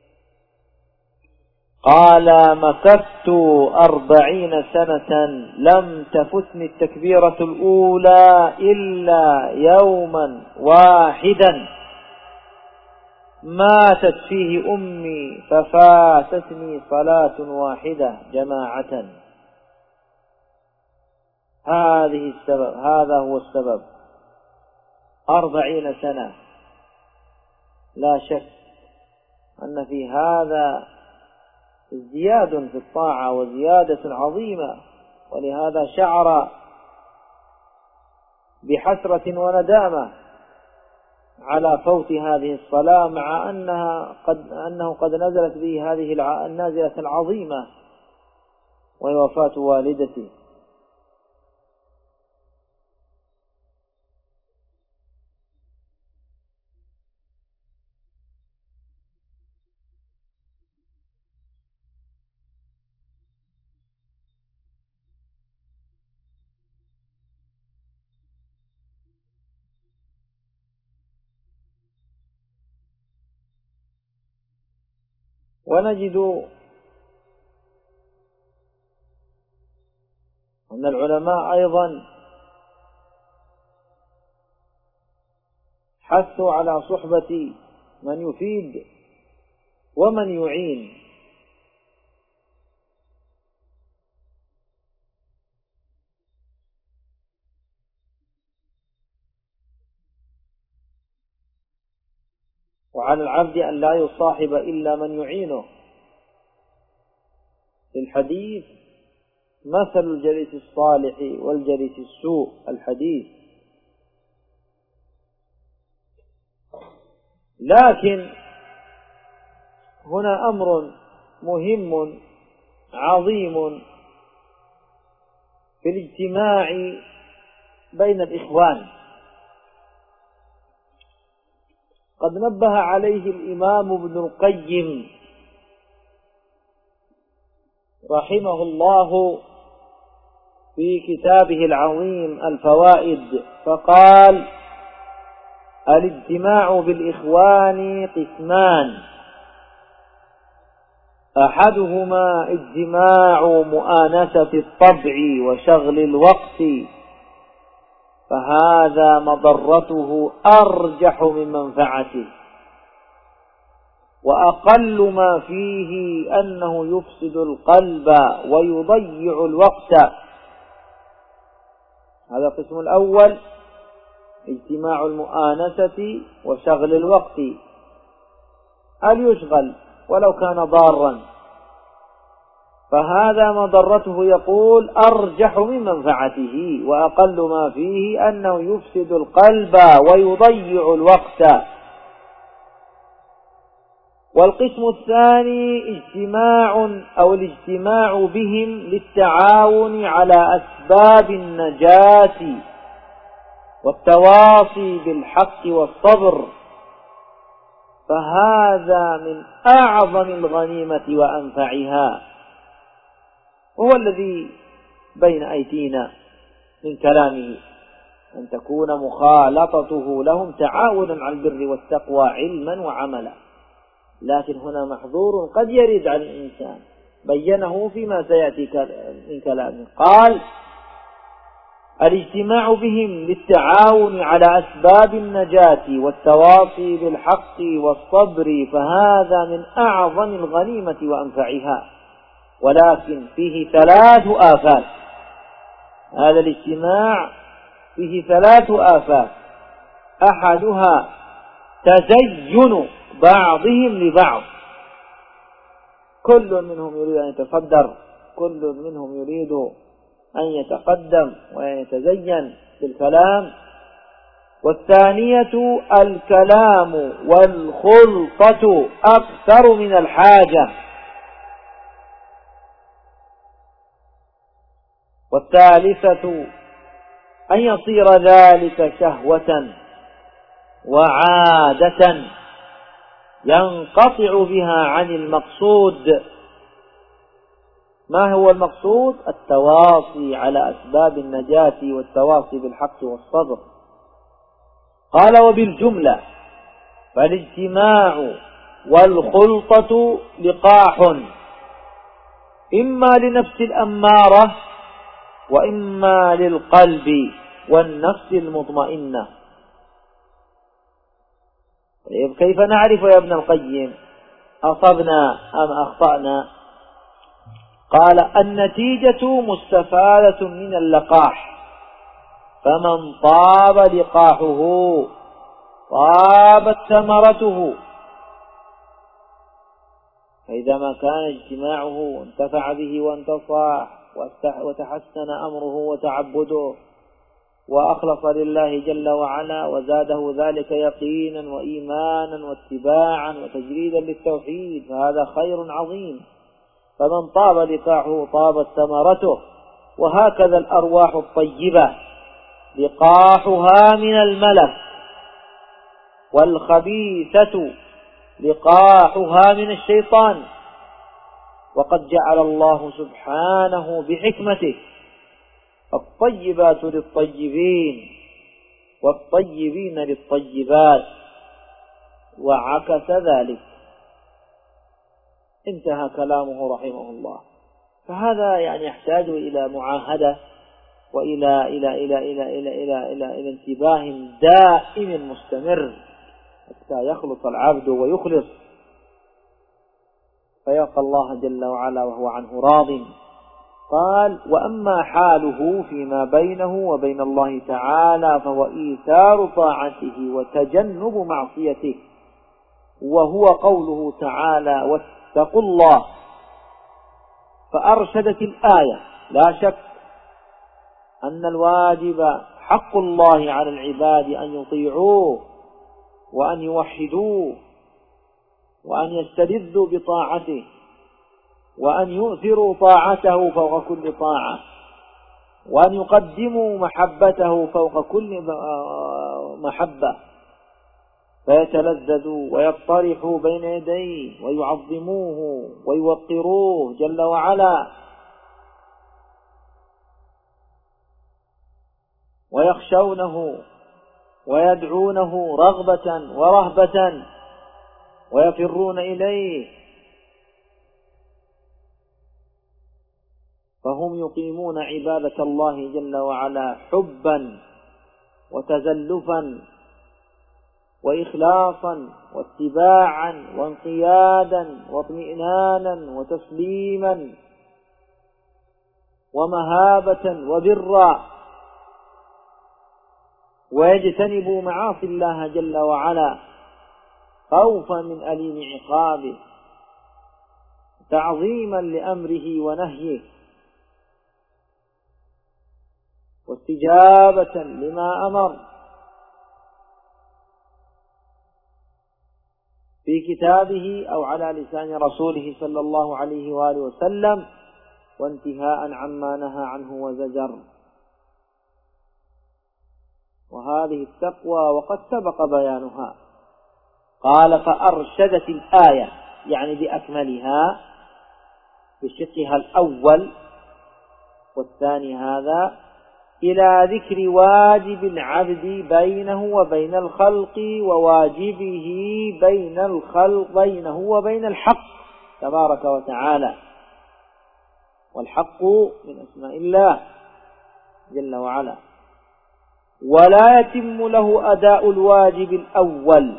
قال: مكثت أربعين سنة لم تفتني التكبيرة الأولى إلا يوما واحدا ماتت فيه أمي ففاتتني صلاة واحدة جماعة. هذه السبب، هذا هو السبب. أربعين سنة، لا شك أن في هذا ازدياد في الطاعة وزيادة عظيمة، ولهذا شعر بحسرة وندامة على فوت هذه الصلاة، مع أنها قد أنه قد نزلت به هذه النازلة العظيمة وهي وفاة والدته. ونجد أن العلماء أيضا حثوا على صحبة من يفيد ومن يعين، وعلى العبد أن لا يصاحب إلا من يعينه. في الحديث: مثل الجليس الصالح والجليس السوء، الحديث. لكن هنا أمر مهم عظيم في الاجتماع بين الإخوان، قد نبه عليه الإمام ابن القيم رحمه الله في كتابه العظيم الفوائد، فقال: الاجتماع بالإخوان قسمان: أحدهما اجتماع مؤانسة الطبع وشغل الوقت، فهذا مضرته أرجح من منفعته، وأقل ما فيه أنه يفسد القلب ويضيع الوقت. هذا القسم الأول، اجتماع المؤانسة وشغل الوقت، هل يشغل ولو كان ضارا، فهذا مضرته يقول أرجح من منفعته، وأقل ما فيه أنه يفسد القلب ويضيع الوقت. والقسم الثاني اجتماع أو الاجتماع بهم للتعاون على أسباب النجاة والتواصي بالحق والصبر، فهذا من أعظم الغنيمة وأنفعها، وهو الذي بين أيدينا من كلامه أن تكون مخالطته لهم تعاونا على البر والتقوى علما وعملا. لكن هنا محظور قد يرد على الإنسان بينه فيما سيأتي من كلامه. قال: الاجتماع بهم للتعاون على أسباب النجاة والتواصي بالحق والصبر، فهذا من أعظم الغنيمة وأنفعها، ولكن فيه ثلاث آفات. هذا الاجتماع فيه ثلاث آفات: أحدها تزين بعضهم لبعض، كل منهم يريد أن يتصدر، كل منهم يريد أن يتقدم وأن يتزين بالكلام. والثانية الكلام والخلطة أكثر من الحاجة. والثالثة أن يصير ذلك شهوة وعادة ينقطع بها عن المقصود. ما هو المقصود؟ التواصي على أسباب النجاة والتواصي بالحق والصبر. قال: وبالجملة فالاجتماع والخلطة لقاح، إما لنفس الأمارة وإما للقلب والنفس المطمئنة. طيب كيف نعرف يا ابن القيم أصبنا أم أخطأنا؟ قال: النتيجة مستفادة من اللقاح، فمن طاب لقاحه طابت ثمرته. فإذا ما كان اجتماعه وانتفع به وانتصاح وتحسن أمره وتعبده وأخلص لله جل وعلا وزاده ذلك يقينا وإيمانا واتباعا وتجريدا للتوحيد، فهذا خير عظيم. فمن طاب لقاحه طابت ثمرته. وهكذا الأرواح الطيبة لقاحها من الملك، والخبيثة لقاحها من الشيطان. وقد جعل الله سبحانه بحكمته الطيبات للطيبين والطيبين للطيبات، وعكس ذلك. انتهى كلامه رحمه الله. فهذا يعني يحتاج إلى معاهدة وإلى إلى إلى إلى إلى إلى إلى, إلى انتباه دائم مستمر حتى يخلص العبد ويخلص فيلقى الله جل وعلا وهو عنه راض. قال: وأما حاله فيما بينه وبين الله تعالى فهو إيثار طاعته وتجنب معصيته، وهو قوله تعالى: واتقوا الله. فأرشدت الآية لا شك أن الواجب حق الله على العباد أن يطيعوه وأن يوحدوه وأن يستلذوا بطاعته وأن يؤثروا طاعته فوق كل طاعة، وأن يقدموا محبته فوق كل محبة، فيتلذذوا ويطرحوا بين يديه ويعظموه ويوقروه جل وعلا، ويخشونه ويدعونه رغبة ورهبة ويفرون إليه. فهم يقيمون عبادة الله جل وعلا حبا وتزلفا وإخلاصا واتباعا وانقيادا واطمئنانا وتسليما ومهابة وبرا، ويجتنبوا معاصي الله جل وعلا خوفا من أليم عقابه، تعظيما لأمره ونهيه، واستجابة لما أمر في كتابه أو على لسان رسوله صلى الله عليه وآله وسلم، وانتهاء عما نهى عنه وزجر. وهذه التقوى وقد سبق بيانها. قال: فأرشدت الآية يعني بأكملها بشقها الأول والثاني هذا إلى ذكر واجب العبد بينه وبين الخلق وواجبه بين الخلق بينه وبين الحق تبارك وتعالى. والحق من أسماء الله جل وعلا. ولا يتم له أداء الواجب الأول،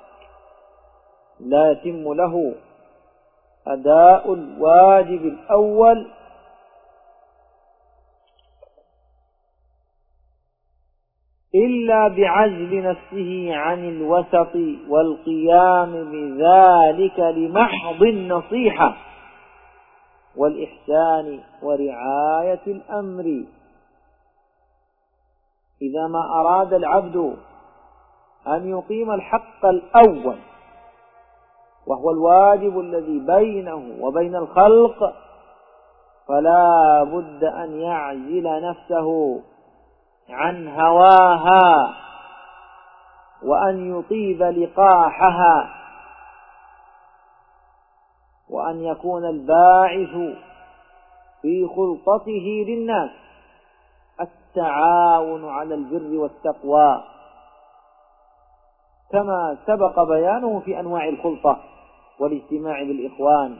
لا يتم له أداء الواجب الأول إلا بعزل نفسه عن الوسط والقيام بذلك لمحض النصيحة والإحسان ورعاية الأمر. إذا ما أراد العبد أن يقيم الحق الأول وهو الواجب الذي بينه وبين الخلق، فلا بد أن يعزل نفسه عن هواها وأن يطيب لقاحها، وأن يكون الباعث في خلطته للناس التعاون على البر والتقوى، كما سبق بيانه في أنواع الخلطة والاجتماع بالإخوان،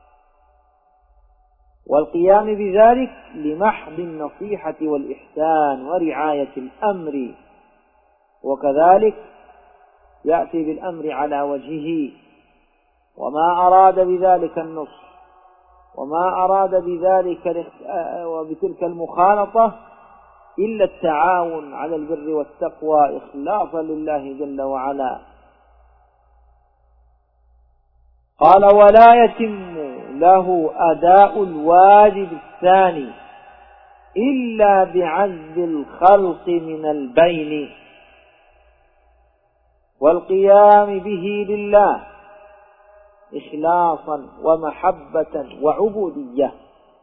والقيام بذلك لمحض النصيحة والإحسان ورعاية الأمر. وكذلك يأتي بالأمر على وجهه، وما أراد بذلك النصح وما أراد بذلك وبتلك المخالطة إلا التعاون على البر والتقوى إخلاصا لله جل وعلا. قال: ولا يتم له أداء الواجب الثاني إلا بعزل الخلق من البين والقيام به لله إخلاصا ومحبة وعبودية.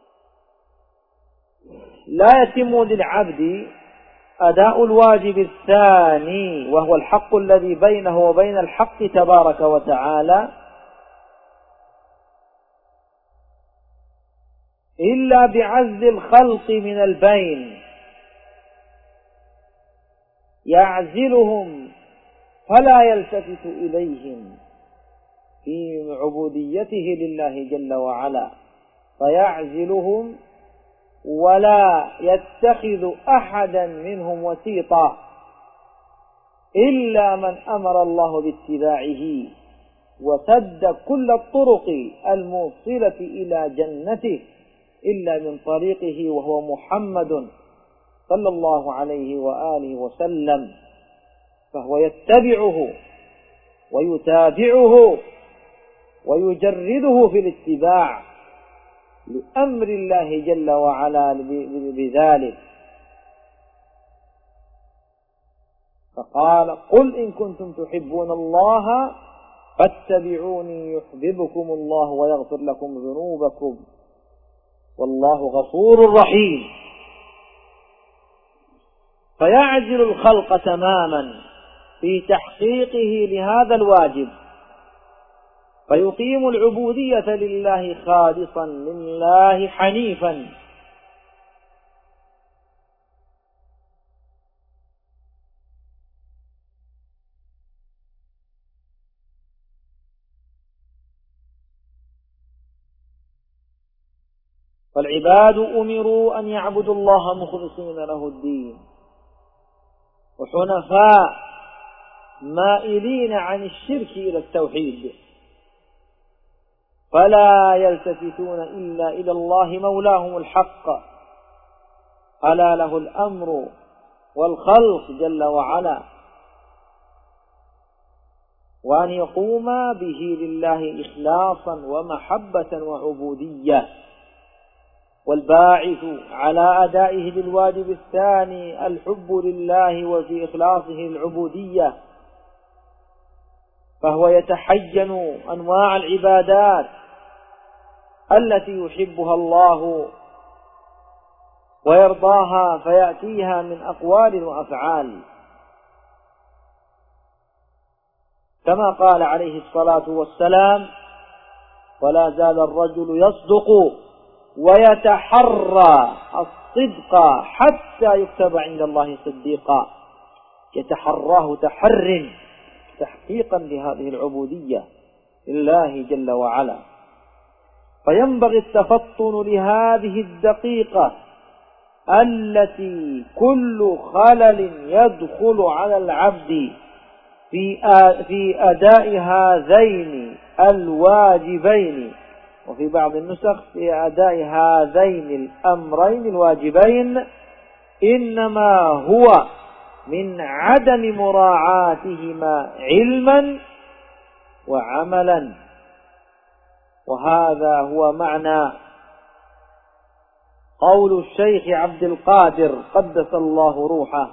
لا يتم للعبد أداء الواجب الثاني وهو الحق الذي بينه وبين الحق تبارك وتعالى إلا بعزل الخلق من البين، يعزلهم فلا يلتفت إليهم في عبوديته لله جل وعلا، فيعزلهم ولا يتخذ أحدا منهم وسيطا إلا من أمر الله باتباعه وسد كل الطرق الموصلة إلى جنته إلا من طريقه وهو محمد صلى الله عليه وآله وسلم، فهو يتبعه ويتابعه ويجرده في الاتباع لأمر الله جل وعلا بذلك. فقال: قل إن كنتم تحبون الله فاتبعوني يحببكم الله ويغفر لكم ذنوبكم والله غفور رحيم. فيعزل الخلق تماما في تحقيقه لهذا الواجب، فيقيم العبودية لله خالصا لله حنيفا، فالعباد أمروا أن يعبدوا الله مخلصين له الدين وحنفاء مائلين عن الشرك إلى التوحيد، فلا يلتفتون إلا إلى الله مولاهم الحق، ألا له الأمر والخلق جل وعلا، وأن يقوم به لله إخلاصا ومحبة وعبودية. والباعث على أدائه للواجب الثاني الحب لله وفي إخلاصه العبودية، فهو يتحين أنواع العبادات التي يحبها الله ويرضاها فيأتيها من أقوال وأفعال، كما قال عليه الصلاة والسلام: ولا زال الرجل يصدق ويتحرى الصدق حتى يكتب عند الله صديقا، يتحراه تحر تحقيقا لهذه العبودية لله جل وعلا. فينبغي التفطن لهذه الدقيقة التي كل خلل يدخل على العبد في في أداء هذين الواجبين، وفي بعض النسخ في أداء هذين الأمرين الواجبين، إنما هو من عدم مراعاتهما علما وعملا. وهذا هو معنى قول الشيخ عبد القادر قدس الله روحه،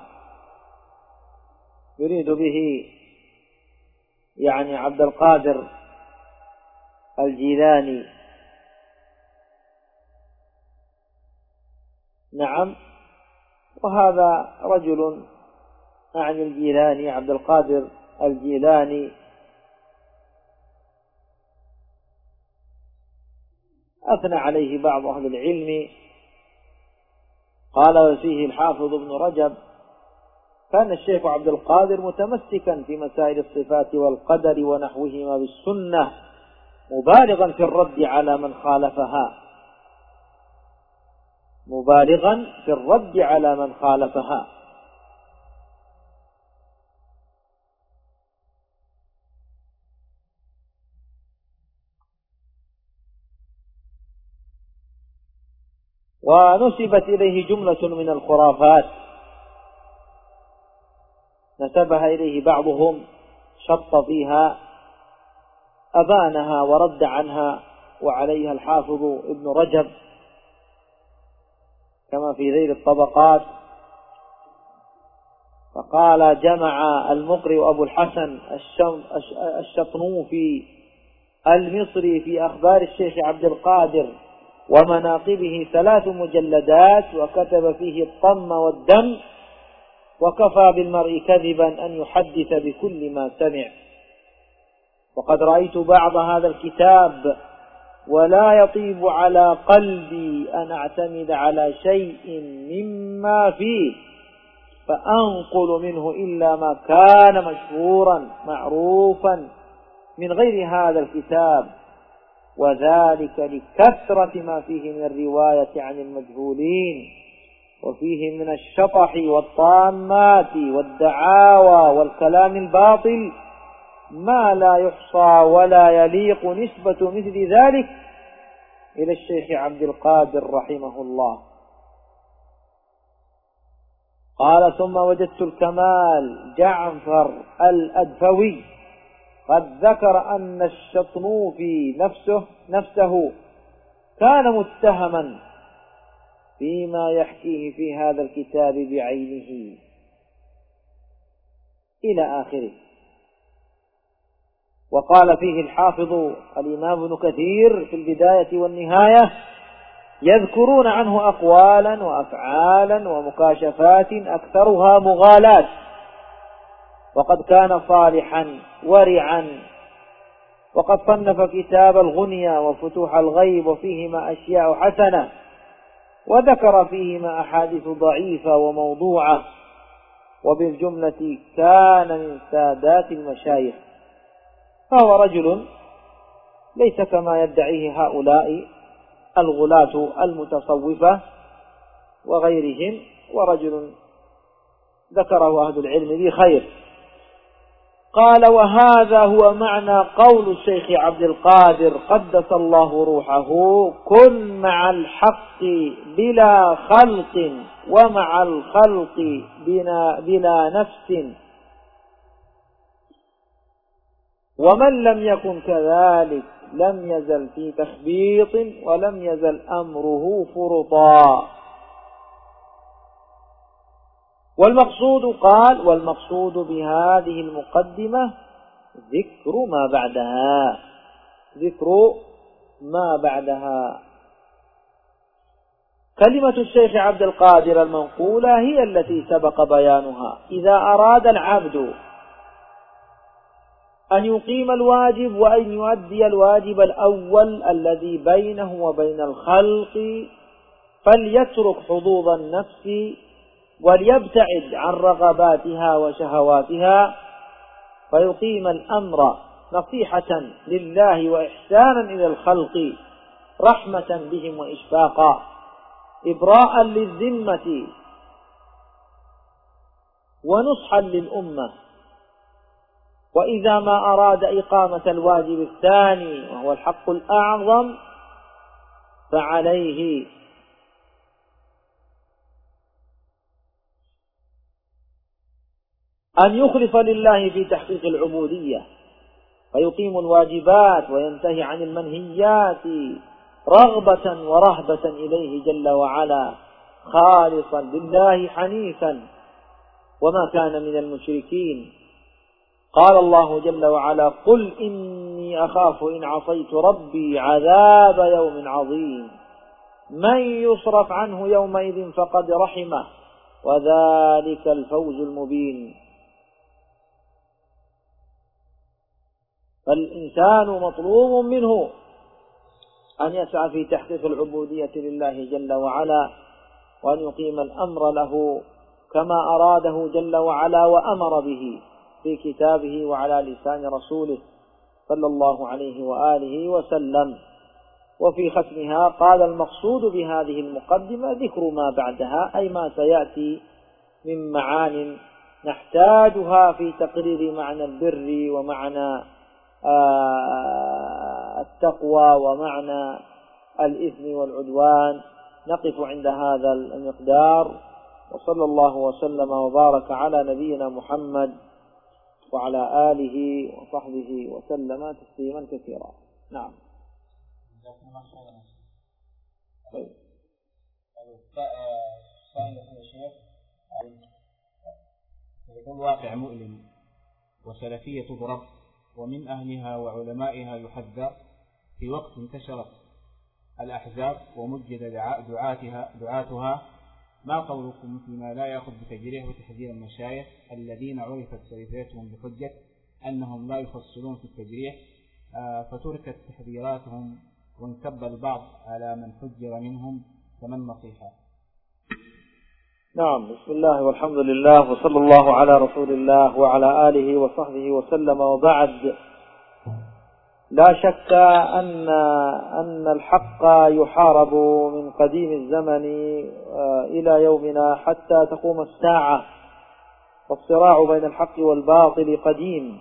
يريد به يعني عبد القادر الجيلاني، نعم، وهذا رجل يعني الجيلاني عبد القادر الجيلاني أثنى عليه بعض أهل العلم. قال فيه الحافظ ابن رجب: كان الشيخ عبد القادر متمسكا في مسائل الصفات والقدر ونحوهما بالسنة، مبالغا في الرد على من خالفها مبالغا في الرد على من خالفها ونسبت إليه جملة من الخرافات نسبها إليه بعضهم، شط فيها أبانها ورد عنها وعليها الحافظ ابن رجب كما في ذيل الطبقات. فقال: جمع المقرئ أبو الحسن الشطنوفي المصري في أخبار الشيخ عبد القادر ومناقبه ثلاث مجلدات، وكتب فيه الطم والدم، وكفى بالمرء كذبا أن يحدث بكل ما سمع. وقد رأيت بعض هذا الكتاب ولا يطيب على قلبي أن أعتمد على شيء مما فيه، فأنقل منه إلا ما كان مشهورا معروفا من غير هذا الكتاب، وذلك لكثرة ما فيه من الرواية عن المجهولين، وفيه من الشطح والطامات والدعاوى والكلام الباطل ما لا يحصى ولا يليق نسبة مثل ذلك إلى الشيخ عبد القادر رحمه الله. قال: ثم وجدت الكمال جعفر الأدفوي قد ذكر أن الشطنوفي نفسه نفسه كان متهما فيما يحكيه في هذا الكتاب بعينه إلى آخره. وقال فيه الحافظ الإمام ابن كثير في البداية والنهاية: يذكرون عنه أقوالا وأفعالا ومكاشفات أكثرها مغالاة، وقد كان صالحا ورعا، وقد صنف كتاب الغنية وفتوح الغيب، وفيهما أشياء حسنة، وذكر فيهما أحاديث ضعيفة وموضوعة، وبالجملة كان من سادات المشايخ. فهو رجل ليس كما يدعيه هؤلاء الغلاة المتصوفة وغيرهم، ورجل ذكره أهل العلم بخير. قال: وهذا هو معنى قول الشيخ عبد القادر قدس الله روحه: كن مع الحق بلا خلق، ومع الخلق بلا, بلا نفس، ومن لم يكن كذلك لم يزل في تخبيط، ولم يزل أمره فرطا. والمقصود قال: والمقصود بهذه المقدمة ذكر ما بعدها ذكر ما بعدها كلمة الشيخ عبد القادر المنقولة هي التي سبق بيانها. إذا أراد العبد أن يقيم الواجب وأن يؤدي الواجب الأول الذي بينه وبين الخلق، فليترك حظوظ النفس وليبتعد عن رغباتها وشهواتها، فيقيم الأمر نصيحة لله وإحسانا إلى الخلق، رحمة بهم وإشفاقا، إبراء للذمة ونصحا للأمة. وإذا ما أراد إقامة الواجب الثاني وهو الحق الأعظم فعليه أن يخلص لله في تحقيق العبودية، فيقيم الواجبات وينتهي عن المنهيات رغبة ورهبة إليه جل وعلا، خالصا لله حنيفا وما كان من المشركين. قال الله جل وعلا: قل إني أخاف إن عصيت ربي عذاب يوم عظيم، من يصرف عنه يومئذ فقد رحمه وذلك الفوز المبين. فالإنسان مطلوب منه أن يسعى في تحقيق العبودية لله جل وعلا، وأن يقيم الأمر له كما أراده جل وعلا وأمر به في كتابه وعلى لسان رسوله صلى الله عليه وآله وسلم. وفي ختمها قال: المقصود بهذه المقدمة ذكر ما بعدها، أي ما سيأتي من معان نحتاجها في تقرير معنى البر ومعنى التقوى ومعنى الإثم والعدوان. نقف عند هذا المقدار، وصلى الله وسلم وبارك على نبينا محمد وعلى آله وصحبه وسلم تسليما كثيرا. نعم. طيب. يكون واقع مؤلم وسلفية تضرب ومن أهلها وعلمائها يحذر في وقت انتشرت الأحزاب ومجد دعاتها دعاتها. ما قولكم فيما لا يأخذ بتجريح وتحذير المشايخ الذين عرفت سلفيتهم بحجة أنهم لا يفصلون في التجريح، فتركت تحذيراتهم وانكب البعض على من حجر منهم، فما النصيحة؟ نعم. بسم الله والحمد لله وصلى الله على رسول الله وعلى آله وصحبه وسلم، وبعد. لا شك أن أن الحق يحارب من قديم الزمن إلى يومنا حتى تقوم الساعة، والصراع بين الحق والباطل قديم،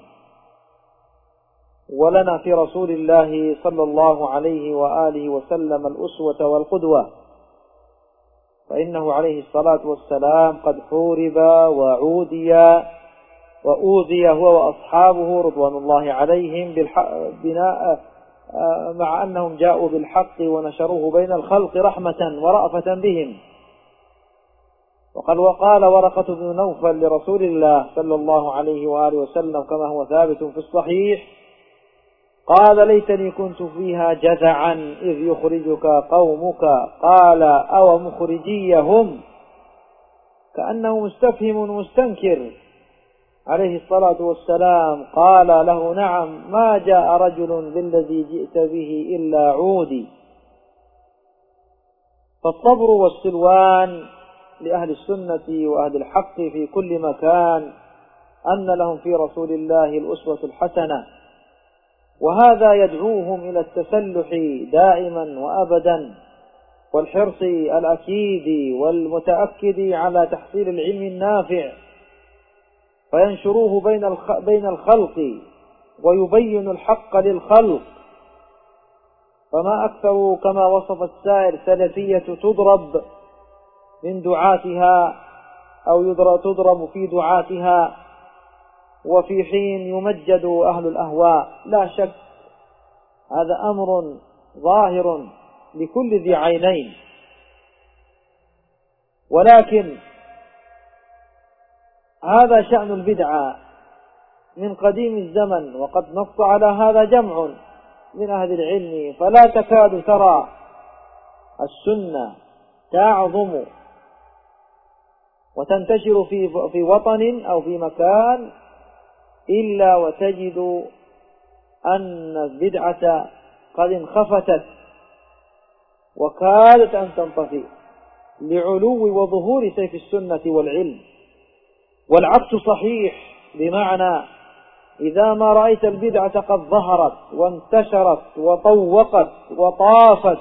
ولنا في رسول الله صلى الله عليه وآله وسلم الأسوة والقدوة، فإنه عليه الصلاة والسلام قد حورب وعودي وأوذي هو وأصحابه رضوان الله عليهم بناء مع أنهم جاءوا بالحق ونشروه بين الخلق رحمة ورأفة بهم. وقال وقال ورقة بن نوفل لرسول الله صلى الله عليه وآله وسلم كما هو ثابت في الصحيح، قال: ليتني كنت فيها جزعا إذ يخرجك قومك، قال: أو مخرجيهم؟ كأنه مستفهم مستنكر عليه الصلاة والسلام. قال له: نعم، ما جاء رجل بالذي جئت به إلا عودي. فالصبر والسلوان لأهل السنة وأهل الحق في كل مكان أن لهم في رسول الله الأسوة الحسنة، وهذا يدعوهم إلى التسلح دائما وأبدا، والحرص الأكيد والمتأكد على تحصيل العلم النافع، فينشروه بين الخلق ويبين الحق للخلق. فما أكثر كما وصف السائر سلفية تضرب من دعاتها أو تضرب في دعاتها، وفي حين يمجد أهل الأهواء. لا شك هذا أمر ظاهر لكل ذي عينين، ولكن هذا شأن البدعة من قديم الزمن، وقد نص على هذا جمع من أهل العلم، فلا تكاد ترى السنة تعظم وتنتشر في في وطن أو في مكان إلا وتجد أن البدعة قد انخفتت وكادت أن تنطفئ لعلو وظهور سيف السنة والعلم، والعكس صحيح، بمعنى إذا ما رأيت البدعة قد ظهرت وانتشرت وطوقت وطافت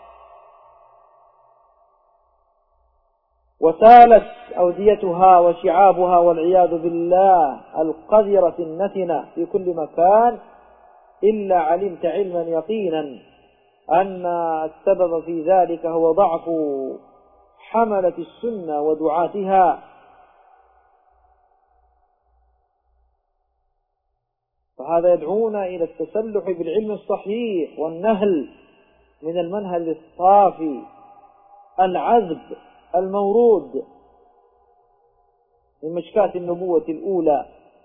وسالت أوديتها وشعابها والعياذ بالله القذرة النتنة في كل مكان، إلا علمت علما يقينا أن السبب في ذلك هو ضعف حملة السنة ودعاتها. فهذا يدعونا إلى التسلح بالعلم الصحيح والنهل من المنهل الصافي العذب المورود من مشكاة النبوة الأولى.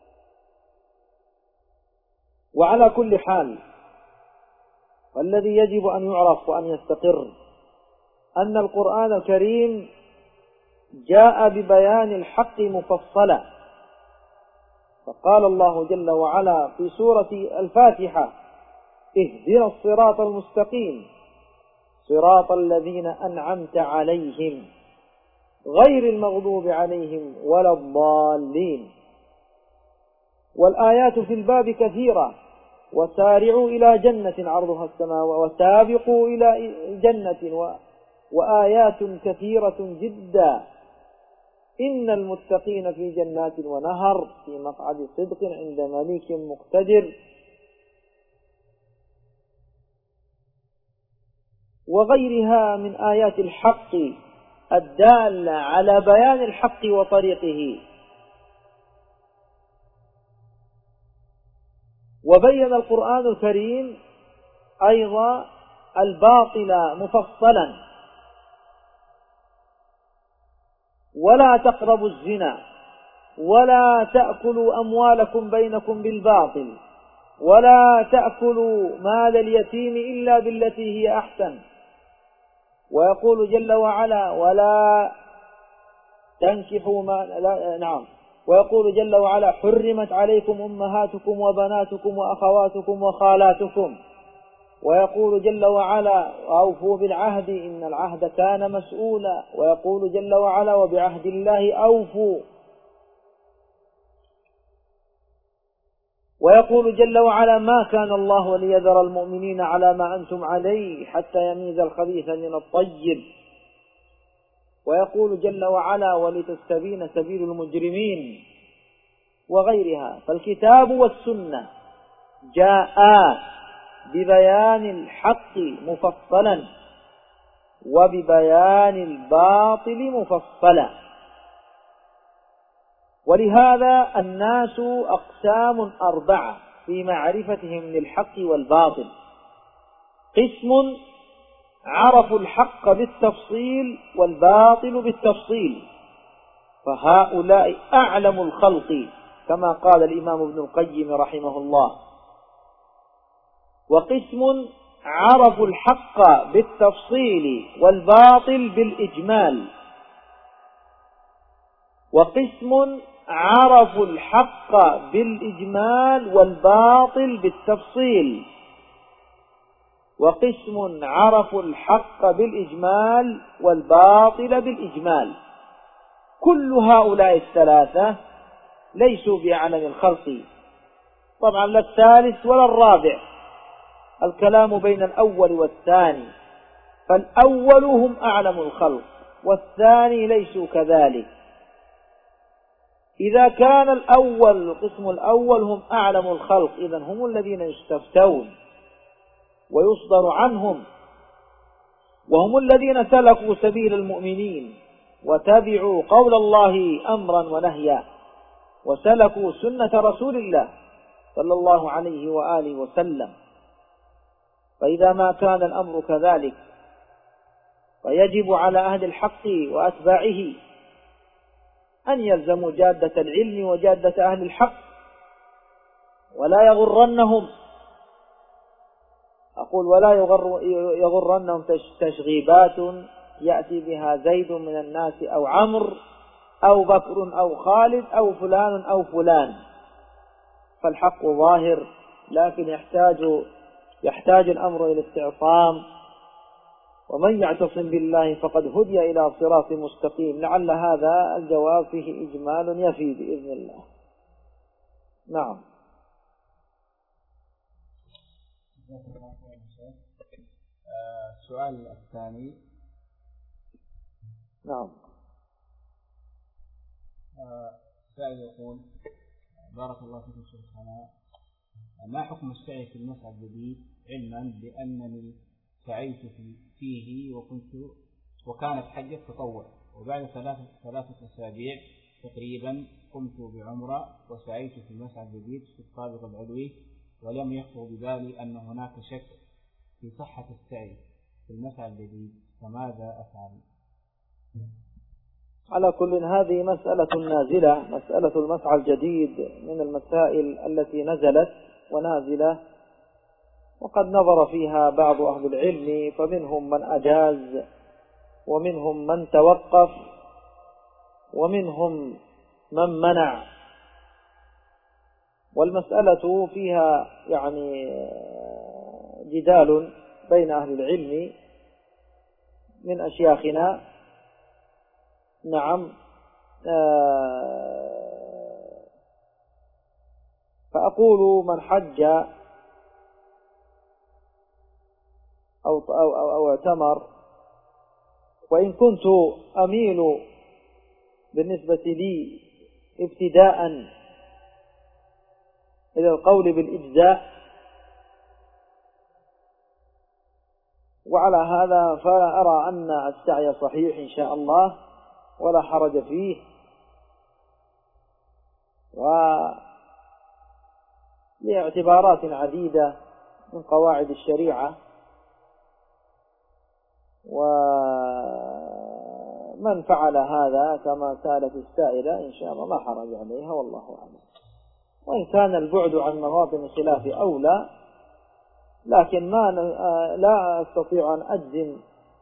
وعلى كل حال، والذي يجب أن يعرف وأن يستقر أن القرآن الكريم جاء ببيان الحق مفصلا، فقال الله جل وعلا في سورة الفاتحة: اهدنا الصراط المستقيم صراط الذين أنعمت عليهم غير المغضوب عليهم ولا الضالين. والآيات في الباب كثيرة: وسارعوا إلى جنة عرضها السماوات، وسابقوا إلى جنة و... وآيات كثيرة جدا. إن المتقين في جنات ونهر في مقعد صدق عند مليك مقتدر، وغيرها من آيات الحق الدالة على بيان الحق وطريقه. وبين القرآن الكريم أيضا الباطل مفصلا: ولا تقربوا الزنا، ولا تأكلوا أموالكم بينكم بالباطل، ولا تأكلوا مال اليتيم إلا بالتي هي أحسن. ويقول جل وعلا: ولا تنكحوا ما لا... نعم ويقول جل وعلا: حرمت عليكم أمهاتكم وبناتكم وأخواتكم وخالاتكم. ويقول جل وعلا: أوفوا بالعهد إن العهد كان مسؤولا. ويقول جل وعلا: وبعهد الله أوفوا. ويقول جل وعلا: ما كان الله ليذر المؤمنين على ما أنتم عليه حتى يميز الخبيث من الطيب. ويقول جل وعلا: ولتستبين سبيل المجرمين، وغيرها. فالكتاب والسنة جاء ببيان الحق مفصلا وببيان الباطل مفصلا. ولهذا الناس أقسام أربعة في معرفتهم للحق والباطل: قسم عرفوا الحق بالتفصيل والباطل بالتفصيل، فهؤلاء أعلم الخلق كما قال الإمام ابن القيم رحمه الله. وقسم عرفوا الحق بالتفصيل والباطل بالإجمال. وقسم عرفوا الحق بالإجمال والباطل بالتفصيل. وقسم عرفوا الحق بالإجمال والباطل بالإجمال. كل هؤلاء الثلاثة ليسوا بأعلم الخلق، طبعا لا الثالث ولا الرابع، الكلام بين الأول والثاني، فالأول هم أعلم الخلق والثاني ليسوا كذلك. إذا كان الأول القسم الأول هم أعلم الخلق، إذن هم الذين يستفتون ويصدر عنهم، وهم الذين سلكوا سبيل المؤمنين وتبعوا قول الله أمرا ونهيا، وسلكوا سنة رسول الله صلى الله عليه وآله وسلم. فإذا ما كان الأمر كذلك فيجب على أهل الحق وأتباعه أن يلزموا جادة العلم وجادة أهل الحق، ولا يغرنهم أقول ولا يغر يغرنهم تشغيبات يأتي بها زيد من الناس أو عمرو أو بكر أو خالد أو فلان أو فلان، فالحق ظاهر لكن يحتاج يحتاج الأمر إلى استعصام، ومن يعتصم بالله فقد هدي إلى صراط مستقيم. لعل هذا الجواب فيه إجمال يفي بإذن الله. نعم. السؤال الثاني. نعم. السائل يقول: بارك الله فيكم شيخنا، ما حكم السعي في المسعى الجديد علما بأنني سعيت فيه وكنت وكانت حجة تطوع، وبعد ثلاثة ثلاثة أسابيع تقريبا قمت بعمرة وسعيت في المسعى الجديد في الطابق العلوي، ولم يخطر ببالي أن هناك شك في صحة السعي في المسعى الجديد، فماذا أفعل؟ على كل هذه مسألة نازلة. مسألة المسعى الجديد من المسائل التي نزلت ونازلة، وقد نظر فيها بعض أهل العلم، فمنهم من أجاز ومنهم من توقف ومنهم من منع، والمسألة فيها يعني جدال بين أهل العلم من أشياخنا. نعم. فأقول من حج أو, أو, أو, أو اعتمر، وإن كنت أميل بالنسبة لي ابتداء إلى القول بالإجزاء، وعلى هذا فأرى أن السعي صحيح إن شاء الله ولا حرج فيه، ولإعتبارات عديدة من قواعد الشريعة، ومن فعل هذا كما سالت السائلة إن شاء الله لا حرج عليها، والله أعلم. وإن كان البعد عن مواطن الخلاف أولى، لكن ما لا أستطيع أن أجزم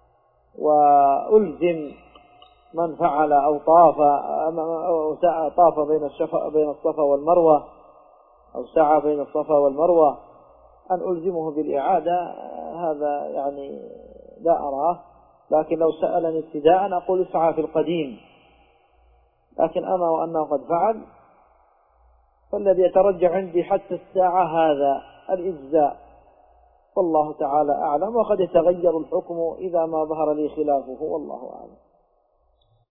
وألزم من فعل أو طاف أو طاف بين الصفا بين الصفا والمروة أو سعى بين الصفا والمروة أن ألزمه بالإعادة. هذا يعني لا أراه، لكن لو سألني ابتداء أقول اسعى في القديم، لكن أما وأنه قد فعل، فالذي يترجح عندي حتى الساعة هذا الإجزاء، والله تعالى أعلم، وقد يتغير الحكم إذا ما ظهر لي خلافه، والله أعلم.